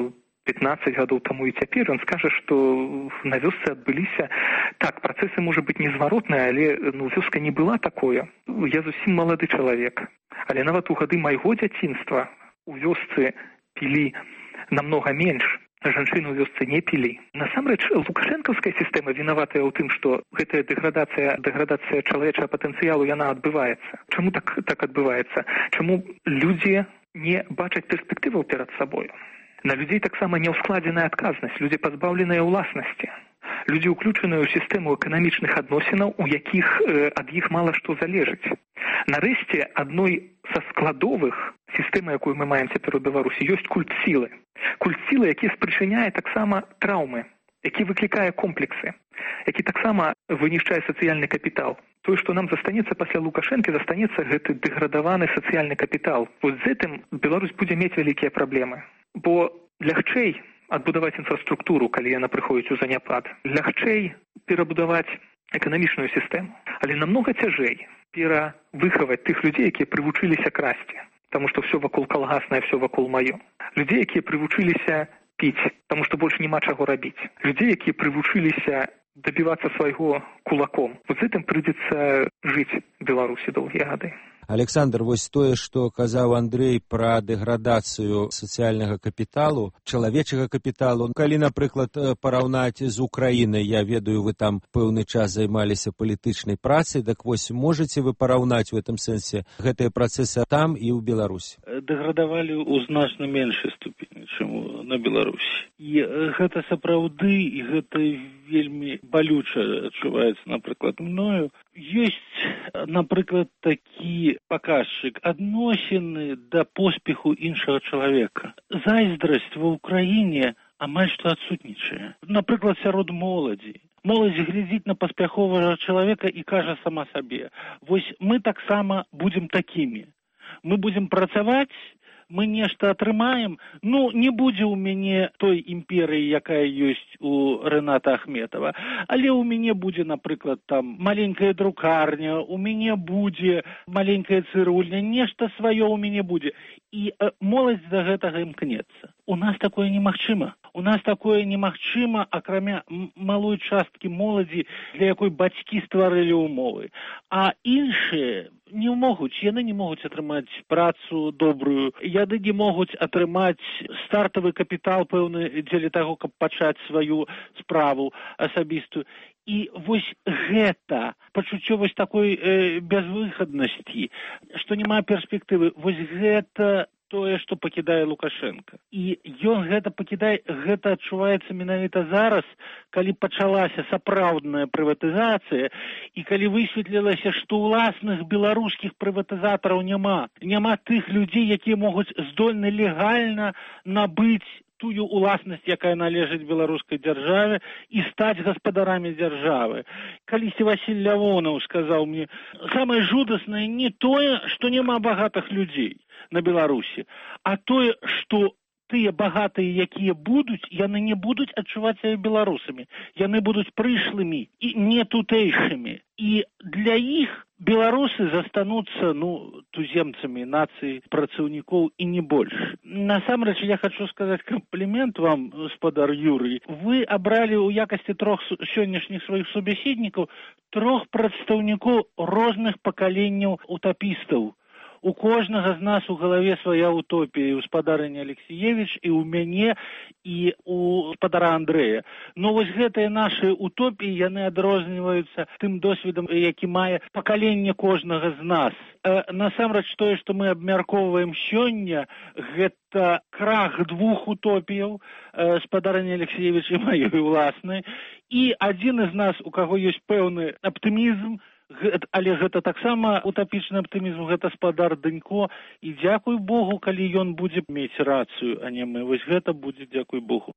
пятнаццаць гадоў таму і цяпер, ён скажа, што на вёсцы адбыліся так, працэсы можа быць незваротныя, але ну вёска не была такое. Я зусім малады чалавек, але нават у гады майго дзяцінства у вёсцы пілі намнога менш, жанчыны ў вёсцы не пілі. Насамрэч, лукашэнкаўская сістэма вінаватая ў тым, што гэтая дэградацыя, дэградацыя чалавечага патэнцыялу, яна адбываецца. Чаму так, так адбываецца? Чаму людзі не бачаць перспектываў перад сабою? На людзей таксама не ўскладзеная адказнасць, людзі пазбаўленыя ўласнасці. Людзі ўключаныя ў сістэму эканамічных адносінаў, у якіх э, ад іх мала што залежыць. Нарэшце, адной са складовых сістэмы, якую мы маем цяпер у Беларусі, ёсць культ сілы. Культ сілы, які спрычыняе таксама траўмы, які выклікае комплексы, які таксама вынішчае сацыяльны капітал. Тое, што нам застанецца пасля Лукашэнкі, застанецца гэты дэградаваны сацыяльны капітал. Вось з гэтым Беларусь будзе мець вялікія праблемы. Бо лягчэй адбудаваць інфраструктуру, калі яна прыходзіць у заняпад. Лягчэй перабудаваць эканамічную сістэму. Але намнога цяжэй перавыхаваць тых людзей, якія прывучыліся красці. Таму што ўсё вакол калгаснае, ўсё вакол маё. Людзей, якія прывучыліся піць, таму што больш няма чаго рабіць. Людзей, якія прывучыліся дабівацца свайго кулаком. Вот з гэтым прыйдзецца жыць Беларусі доўгія гады. Александр, вось тое, што казаў Андрэй пра дэградацыю сацыяльнага капіталу, чалавечага капіталу. Калі, напрыклад, параўнаць з Украінай, я ведаю, вы там пэўны час займаліся палітычнай працай, так вось можаце вы параўнаць у гэтым сэнсе гэтыя працэсы там і ў Беларусі? Дэградавалі ў значна меншай ступені, чым на Беларусі. І гэта сапраўды, і гэта вельмі балюча адчуваецца, напрыклад, мною. Ёсць, напрыклад, такі паказчык адносіны да поспеху іншага чалавека. Зайздрасць ва ўкраіне амаль што адсутнічае. Напрыклад, сярод моладзі. Моладзь глядзіць на паспяховага чалавека і кажа сама сабе: вось мы таксама будзем такімі. Мы будзем працаваць, мы нешта атрымаем, ну, не будзе ў мяне той імперыі, якая ёсць у Рэната Ахметова, але ў мяне будзе, напрыклад, там маленькая друкарня, у мяне будзе маленькая цырульня, нешта сваё ў мяне будзе. І э, моладзь да гэтага імкнецца. У нас такое немагчыма. У нас такое немагчыма, акрамя малой часткі моладзі, для якой бацькі стварылі ўмовы. А іншыя не могуць, яны не могуць атрымаць працу добрую, яны не могуць атрымаць стартавы капітал пэўны дзеля таго, каб пачаць сваю справу асабістую. І вось гэта пачуццё вось такой э, бязвыхаднасці, што няма перспектывы, вось гэта тое, што пакідае Лукашенко. І ён гэта пакідае, гэта адчуваецца менавіта зараз, калі пачалася сапраўдная прыватызацыя, і калі высветлілася, што ўласных беларускіх прыватызатараў няма. Няма тых людзей, якія могуць здольны легальна набыць тую уласнасць, якая належыць беларускай дзяржаве, і стаць гаспадарамі дзяржавы. Калісьці Васіль Лявонаў сказаў мне: самае жудаснае не тое, што няма багатых людзей на Беларусі, а тое, што тыя багатыя, якія будуць, яны не будуць адчуваць сябе беларусамі. Яны будуць прышлымі і не тутэйшымі. І для іх беларусы застануцца, ну, туземцамі нацыі працаўнікоў і не больш. Насамрэч, я хочу сказаць комплімент вам, гаспадар Юрый. Вы абралі ў якасці трох сённяшніх сваіх субяседнікаў трох прадстаўнікоў розных пакаленняў утапістаў. У кожнага з нас у галаве свая утопія, у спадарыні Алексіевіч, і ў мяне, і у спадара Андрэя. Но вось гэтыя нашы утопіі, яны адрозніваюцца тым досведам, які мае пакаленне кожнага з нас. Э, насамрэч, тое, што мы абмяркоўваем сёння, гэта крах двух утопіяў, э, спадарыні Алексіевіч і маёй уласнай, і адзін з нас, у каго ёсць пэўны аптымізм, але гэта таксама утапічны аптымізм, гэта спадар Дынько, і дзякуй Богу, калі ён будзе мець рацыю, а не мы. Вось гэта будзе, дзякуй Богу.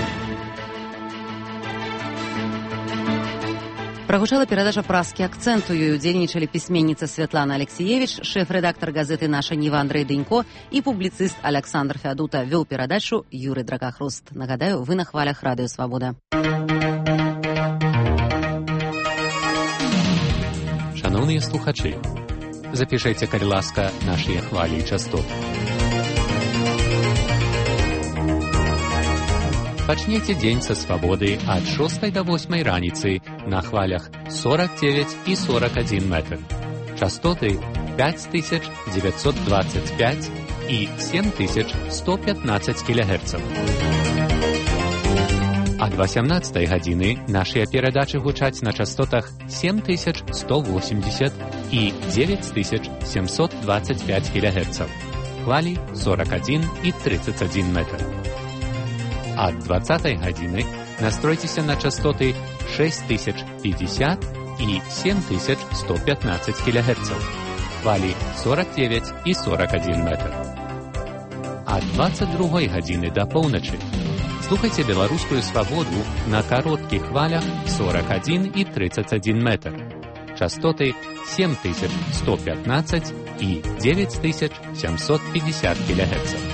Прагучала перадача «Праскі акцэнт». У ёй удзельнічалі пісьменніца Святлана Алексіевіч, шэф-рэдактар газеты «Наша Ніва» Андрэй Дынько і публіцыст Александр Фядута. Вёў перадачу Юрый Дракахруст. Нагадаю, вы на хвалях Радыё Свабода. Шановныя слухачы, запішайце, калі ласка, нашыя хвалі і частоты. Распачнеце дзень са свабоды ад шостай да восьмай раніцы на хвалях сорок девять и сорок один метр. Частоты пять тысяч девятьсот двадцать пять и семь тысяч сто пятнадцать килогерцев. Ад восемнадцатай гадзіны нашыя перадачы гучаць на частотах семь тысяч сто восемьдесят и девять тысяч семьсот двадцать пять килогерцев. Хвали сорок один и тридцать один метр. Ад двадцатай гадзіны настройтеся на частоты шесть тысяч пятьдесят и семь тысяч сто пятнадцать килогерцев. Хвали сорок девять и сорок один метр. Ад двадцать другой гадзіны да поўначы слухайте беларускую свабоду на коротких хвалях сорок один и тридцать один метр. Частоты семь тысяч сто пятнадцать и девять тысяч семьсот пятьдесят килогерцев.